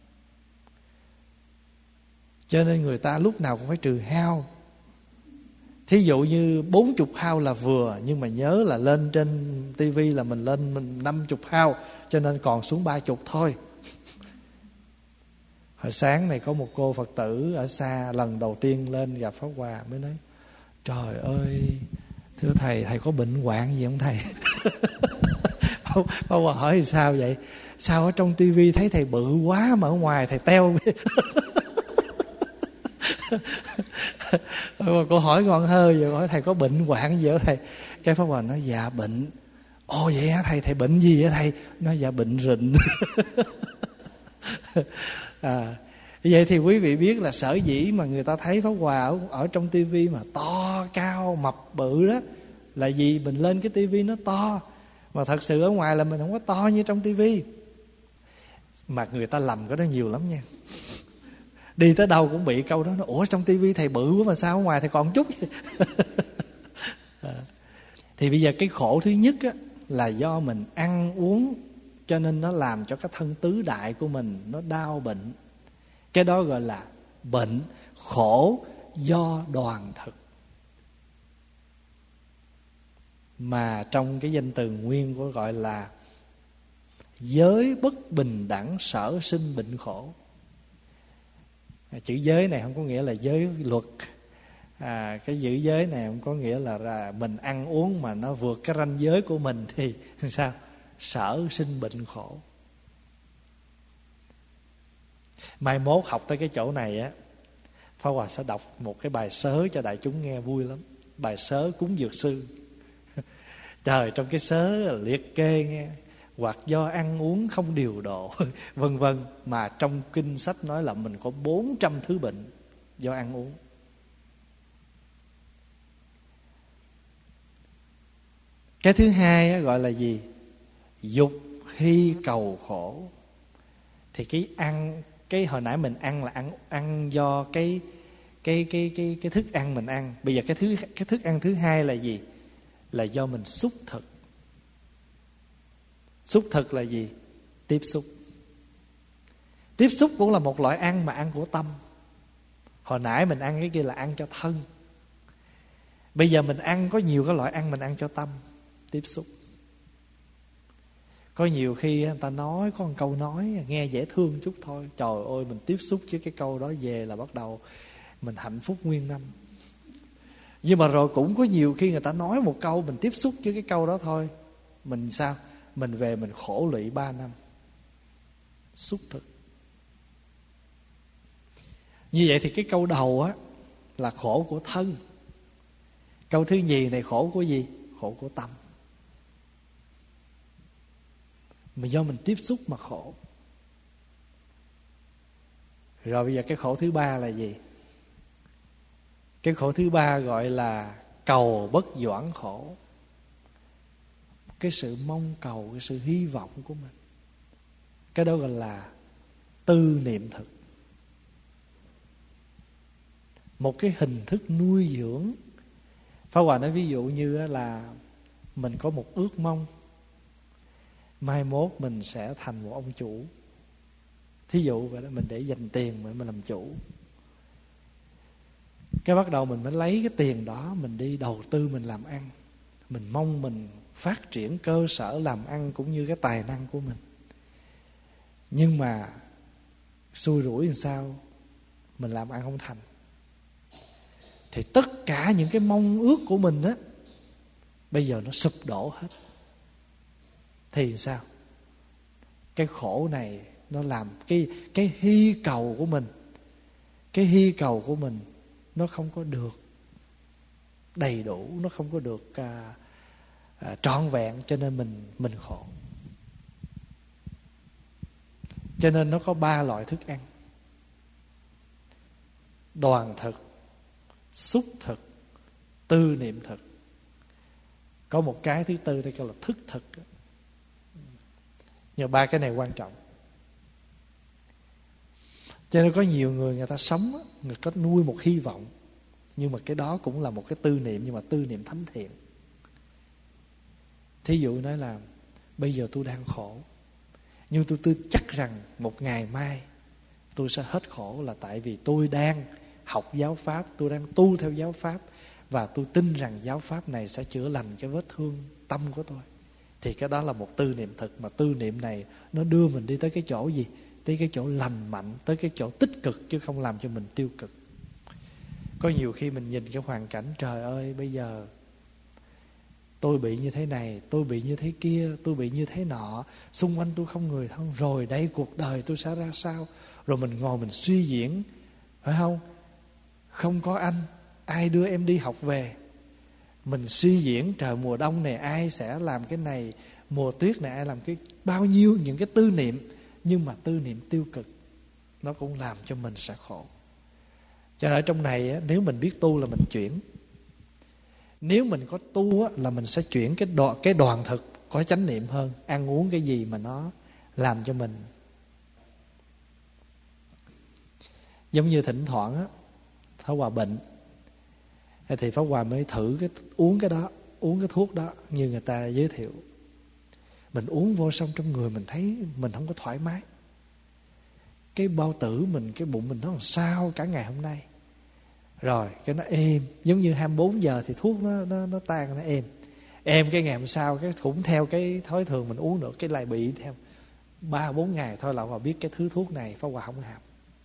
Cho nên người ta lúc nào cũng phải trừ hao. Thí dụ như 40 pound là vừa, nhưng mà nhớ là lên trên tivi là mình lên 50 pound, cho nên còn xuống 30 thôi. Hồi sáng này có một cô Phật tử ở xa, lần đầu tiên lên gặp Pháp Hòa mới nói: trời ơi, thưa thầy, thầy có bệnh hoạn gì không thầy? Pháp Hòa hỏi thì sao vậy? Sao ở trong tivi thấy thầy bự quá mà ở ngoài thầy teo? Cô hỏi ngon hơi, giờ hỏi thầy có bệnh hoạn gì hả thầy? Cái Pháp Hòa nói dạ bệnh. Ồ vậy hả thầy? Thầy bệnh gì vậy thầy? Nói dạ bệnh rịnh. Vậy thì quý vị biết là sở dĩ mà người ta thấy Pháp Hòa ở trong tivi mà to cao mập bự đó là vì mình lên cái tivi nó to, mà thật sự ở ngoài là mình không có to như trong tivi. Mà người ta lầm cái đó nhiều lắm nha. Đi tới đâu cũng bị câu đó. Ủa trong tivi thầy bự quá mà sao ở ngoài thầy còn chút vậy? Thì bây giờ cái khổ thứ nhất á, là do mình ăn uống, cho nên nó làm cho cái thân tứ đại của mình nó đau bệnh. Cái đó gọi là bệnh khổ do đoàn thực. Mà trong cái danh từ nguyên của gọi là giới bất bình đẳng sở sinh bệnh khổ. Chữ giới này không có nghĩa là giới luật. Cái giữ giới này không có nghĩa là mình ăn uống mà nó vượt cái ranh giới của mình thì sao? Sở sinh bệnh khổ. Mai mốt học tới cái chỗ này á, Pháp Hòa sẽ đọc một cái bài sớ cho đại chúng nghe vui lắm. Bài sớ cúng dược sư. Trời, trong cái sớ liệt kê nghe, hoặc do ăn uống không điều độ vân vân. Mà trong kinh sách nói là mình có 400 thứ bệnh do ăn uống. Cái thứ hai á, gọi là gì? Dục hy cầu khổ. Thì cái hồi nãy mình ăn là ăn do cái thức ăn mình ăn. Bây giờ cái thức ăn thứ hai là gì? Là do mình xúc thực. Xúc thực là gì? Tiếp xúc. Tiếp xúc cũng là một loại ăn mà ăn của tâm. Hồi nãy mình ăn cái kia là ăn cho thân. Bây giờ mình ăn có nhiều cái loại ăn mình ăn cho tâm. Tiếp xúc. Có nhiều khi người ta nói có một câu nói nghe dễ thương chút thôi, trời ơi mình tiếp xúc với cái câu đó về là bắt đầu mình hạnh phúc nguyên năm. Nhưng mà rồi cũng có nhiều khi người ta nói một câu, mình tiếp xúc với cái câu đó thôi, mình sao? Mình về mình khổ lụy 3 năm. Xúc thực. Như vậy thì cái câu đầu á là khổ của thân. Câu thứ nhì này khổ của gì? Khổ của tâm. Mà do mình tiếp xúc mà khổ. Rồi bây giờ cái khổ thứ ba là gì? Cái khổ thứ ba gọi là cầu bất doãn khổ. Cái sự mong cầu, cái sự hy vọng của mình. Cái đó gọi là tư niệm thực. Một cái hình thức nuôi dưỡng. Pháp Hòa nói ví dụ như là mình có một ước mong mai mốt mình sẽ thành một ông chủ. Thí dụ vậy đó, mình để dành tiền mình làm chủ. Cái bắt đầu mình mới lấy cái tiền đó mình đi đầu tư mình làm ăn. Mình mong mình phát triển cơ sở làm ăn cũng như cái tài năng của mình. Nhưng mà xui rủi làm sao? Mình làm ăn không thành. Thì tất cả những cái mong ước của mình á, bây giờ nó sụp đổ hết. Thì sao? Cái khổ này nó làm cái hy cầu của mình, cái hy cầu của mình nó không có được đầy đủ, nó không có được trọn vẹn, cho nên mình khổ. Cho nên nó có 3 loại thức ăn: đoàn thực, xúc thực, tư niệm thực. Có một cái thứ tư thì gọi là thức thực. Nhưng 3 cái này quan trọng. Cho nên có nhiều người ta sống, người có nuôi một hy vọng, nhưng mà cái đó cũng là một cái tư niệm, nhưng mà tư niệm thánh thiện. Thí dụ nói là bây giờ tôi đang khổ, nhưng tôi chắc rằng một ngày mai tôi sẽ hết khổ, là tại vì tôi đang học giáo pháp, tôi đang tu theo giáo pháp, và tôi tin rằng giáo pháp này sẽ chữa lành cái vết thương tâm của tôi. Thì cái đó là một tư niệm thực. Mà tư niệm này nó đưa mình đi tới cái chỗ gì? Tới cái chỗ lành mạnh, tới cái chỗ tích cực, chứ không làm cho mình tiêu cực. Có nhiều khi mình nhìn cái hoàn cảnh, trời ơi bây giờ tôi bị như thế này, tôi bị như thế kia, tôi bị như thế nọ, xung quanh tôi không người thân, rồi đây cuộc đời tôi sẽ ra sao? Rồi mình ngồi mình suy diễn, phải không? Không có anh, ai đưa em đi học về? Mình suy diễn trời mùa đông này ai sẽ làm cái này, mùa tuyết này ai làm cái, bao nhiêu những cái tư niệm. Nhưng mà tư niệm tiêu cực nó cũng làm cho mình sẽ khổ. Cho nên ở trong này nếu mình biết tu là mình chuyển. Nếu mình có tu là mình sẽ chuyển cái đoàn thực, có chánh niệm hơn. Ăn uống cái gì mà nó làm cho mình, giống như thỉnh thoảng Pháp Hòa bệnh, thì Pháp Hòa mới thử uống cái đó. uống cái thuốc đó như người ta giới thiệu. Mình uống vô xong trong người mình thấy mình không có thoải mái. Cái bao tử mình, cái bụng mình nó làm sao cả ngày hôm nay. Rồi cái nó êm, giống như 24 giờ thì thuốc nó tan, nó êm. Êm cái ngày hôm sau cái cũng theo cái thói thường mình uống được, cái lại bị theo 3-4 ngày thôi là vào biết cái thứ thuốc này Pháp Hòa không hợp.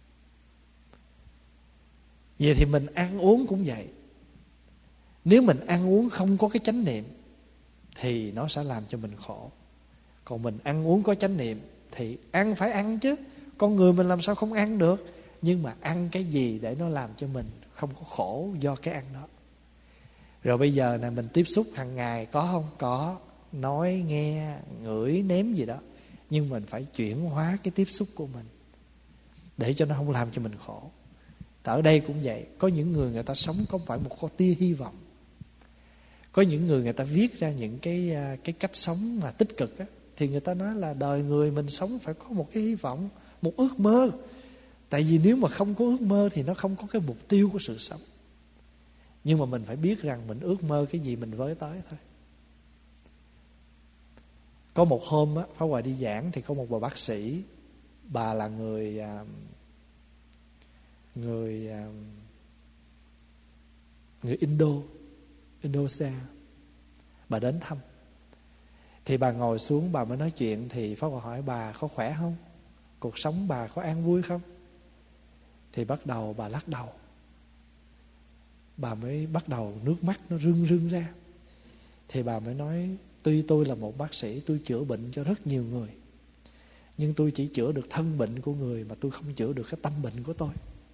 Vậy thì mình ăn uống cũng vậy. Nếu mình ăn uống không có cái chánh niệm thì nó sẽ làm cho mình khổ. Còn mình ăn uống có chánh niệm thì ăn phải ăn chứ. Con người mình làm sao không ăn được. Nhưng mà ăn cái gì để nó làm cho mình không có khổ do cái ăn đó. Rồi bây giờ này mình tiếp xúc hàng ngày có không? Có. Nói, nghe, ngửi, nếm gì đó. Nhưng mình phải chuyển hóa cái tiếp xúc của mình để cho nó không làm cho mình khổ. Ở đây cũng vậy. Có những người ta sống có phải một con tia hy vọng. Có những người ta viết ra những cái cách sống mà tích cực á, thì người ta nói là đời người mình sống phải có một cái hy vọng, một ước mơ. Tại vì nếu mà không có ước mơ thì nó không có cái mục tiêu của sự sống. Nhưng mà mình phải biết rằng mình ước mơ cái gì mình với tới thôi. Có một hôm á, Pháp Hòa đi giảng thì có một bà bác sĩ. Bà là người Indonesia. Bà đến thăm. Thì bà ngồi xuống bà mới nói chuyện. Thì Pháp Hòa hỏi bà có khỏe không? Cuộc sống bà có an vui không? Thì bắt đầu bà lắc đầu. Bà mới bắt đầu nước mắt nó rưng rưng ra. Thì bà mới nói tuy tôi là một bác sĩ, tôi chữa bệnh cho rất nhiều người, nhưng tôi chỉ chữa được thân bệnh của người, mà tôi không chữa được cái tâm bệnh của tôi.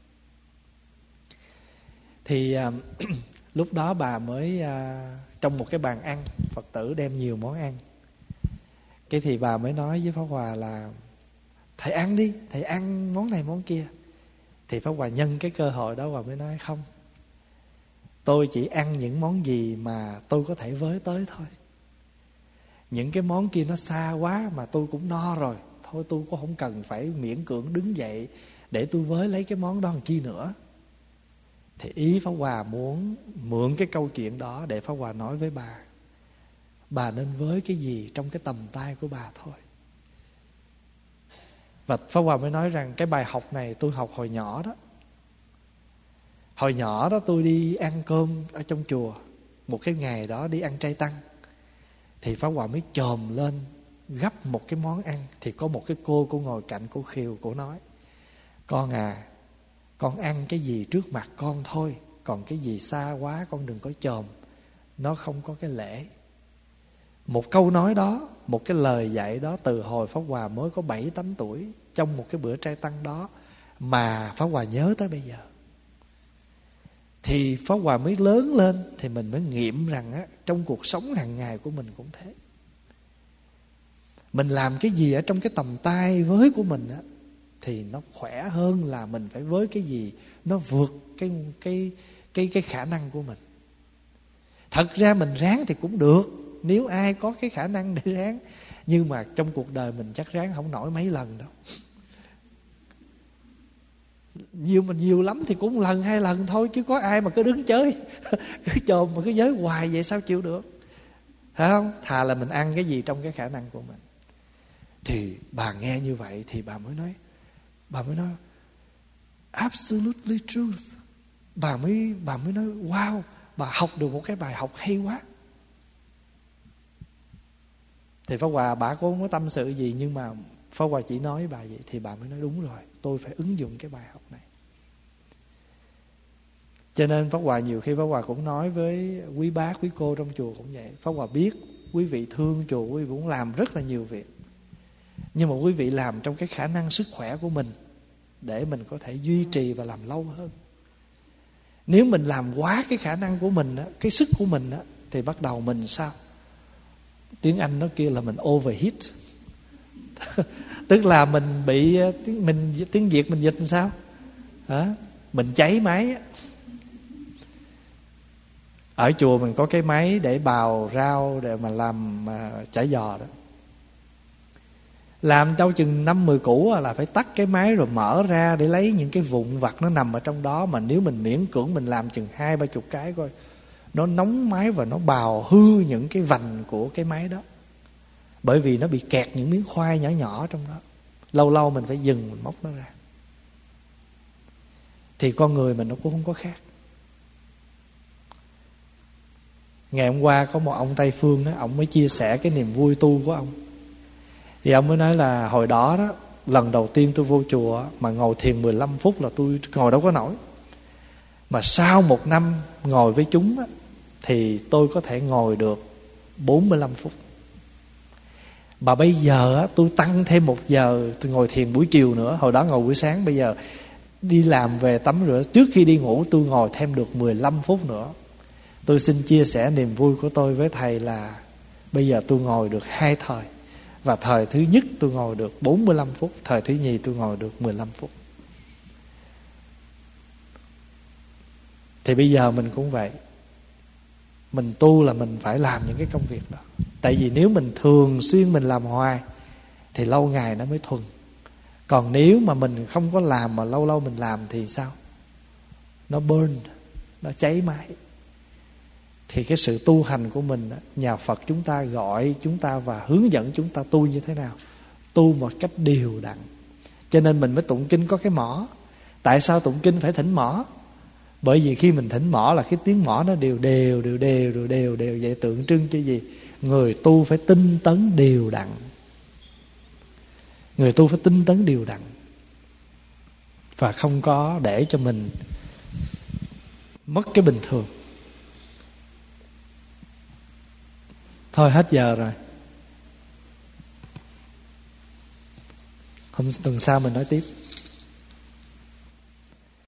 Thì lúc đó bà mới trong một cái bàn ăn, Phật tử đem nhiều món ăn. Cái thì bà mới nói với Pháp Hòa là thầy ăn đi, thầy ăn món này món kia. Thì Pháp Hòa nhân cái cơ hội đó và mới nói không, tôi chỉ ăn những món gì mà tôi có thể với tới thôi. Những cái món kia nó xa quá mà tôi cũng no rồi, thôi tôi cũng không cần phải miễn cưỡng đứng dậy để tôi với lấy cái món đó làm chi nữa. Thì ý Pháp Hòa muốn mượn cái câu chuyện đó để Pháp Hòa nói với bà nên với cái gì trong cái tầm tay của bà thôi. Và Pháp Hòa mới nói rằng cái bài học này tôi học hồi nhỏ đó. Hồi nhỏ đó tôi đi ăn cơm ở trong chùa. Một cái ngày đó đi ăn trai tăng. Thì Pháp Hòa mới chồm lên gấp một cái món ăn. Thì có một cái cô ngồi cạnh, cô khều, cô nói con à, con ăn cái gì trước mặt con thôi, còn cái gì xa quá con đừng có chồm, nó không có cái lễ. Một câu nói đó, một cái lời dạy đó, từ hồi Pháp Hòa mới có 7-8 tuổi, trong một cái bữa trai tăng đó mà Pháp Hòa nhớ tới bây giờ. Thì Pháp Hòa mới lớn lên thì mình mới nghiệm rằng á, trong cuộc sống hàng ngày của mình cũng thế. Mình làm cái gì ở trong cái tầm tay với của mình á, thì nó khỏe hơn là mình phải với cái gì nó vượt cái khả năng của mình. Thật ra mình ráng thì cũng được, nếu ai có cái khả năng để ráng. Nhưng mà trong cuộc đời mình chắc ráng không nổi mấy lần đâu. Nhiều lắm thì cũng lần 2 lần thôi, chứ có ai mà cứ đứng chơi cứ chồm mà cứ giới hoài vậy sao chịu được, phải không? Thà là mình ăn cái gì trong cái khả năng của mình. Thì bà nghe như vậy thì bà mới nói absolutely truth. Bà mới nói wow, bà học được một cái bài học hay quá. Thì Pháp Hòa bà cũng không có tâm sự gì, nhưng mà Pháp Hòa chỉ nói với bà vậy. Thì bà mới nói đúng rồi, tôi phải ứng dụng cái bài học này. Cho nên Pháp Hòa nhiều khi Pháp Hòa cũng nói với quý bác, quý cô trong chùa cũng vậy. Pháp Hòa biết quý vị thương chùa, quý vị cũng làm rất là nhiều việc, nhưng mà quý vị làm trong cái khả năng sức khỏe của mình, để mình có thể duy trì và làm lâu hơn. Nếu mình làm quá cái khả năng của mình, cái sức của mình, thì bắt đầu mình sao? Tiếng Anh nó kia là mình overheat. Tức là mình bị tiếng Việt mình dịch làm sao? Mình cháy máy. Ở chùa mình có cái máy để bào rau, để mà làm chả giò đó. Làm đâu chừng 5-10 củ là phải tắt cái máy rồi mở ra để lấy những cái vụn vặt nó nằm ở trong đó. Mà nếu mình miễn cưỡng mình làm chừng 20-30 cái coi, nó nóng máy và nó bào hư những cái vành của cái máy đó. Bởi vì nó bị kẹt những miếng khoai nhỏ nhỏ trong đó. Lâu lâu mình phải dừng, mình móc nó ra. Thì con người mình nó cũng không có khác. Ngày hôm qua có một ông Tây Phương đó, ông mới chia sẻ cái niềm vui tu của ông. Thì ông mới nói là hồi đó đó, lần đầu tiên tôi vô chùa mà ngồi thiền 15 phút là tôi ngồi đâu có nổi. Mà sau 1 năm ngồi với chúng á, thì tôi có thể ngồi được 45 phút. Mà bây giờ á, tôi tăng thêm 1 giờ, tôi ngồi thiền buổi chiều nữa. Hồi đó ngồi buổi sáng, bây giờ đi làm về tắm rửa, trước khi đi ngủ tôi ngồi thêm được 15 phút nữa. Tôi xin chia sẻ niềm vui của tôi với thầy là bây giờ tôi ngồi được 2 thời. Và thời thứ nhất tôi ngồi được 45 phút, thời thứ nhì tôi ngồi được 15 phút. Thì bây giờ mình cũng vậy. Mình tu là mình phải làm những cái công việc đó. Tại vì nếu mình thường xuyên mình làm hoài thì lâu ngày nó mới thuần. Còn nếu mà mình không có làm mà lâu lâu mình làm thì sao? Nó burn, nó cháy mãi. Thì cái sự tu hành của mình, nhà Phật chúng ta gọi chúng ta và hướng dẫn chúng ta tu như thế nào? Tu một cách đều đặn. Cho nên mình mới tụng kinh có cái mõ. Tại sao tụng kinh phải thỉnh mõ? Bởi vì khi mình thỉnh mõ là cái tiếng mõ nó đều vậy, tượng trưng cho gì? Người tu phải tinh tấn đều đặn. Người tu phải tinh tấn đều đặn. Và không có để cho mình mất cái bình thường. Thôi hết giờ rồi. Tuần sau mình nói tiếp.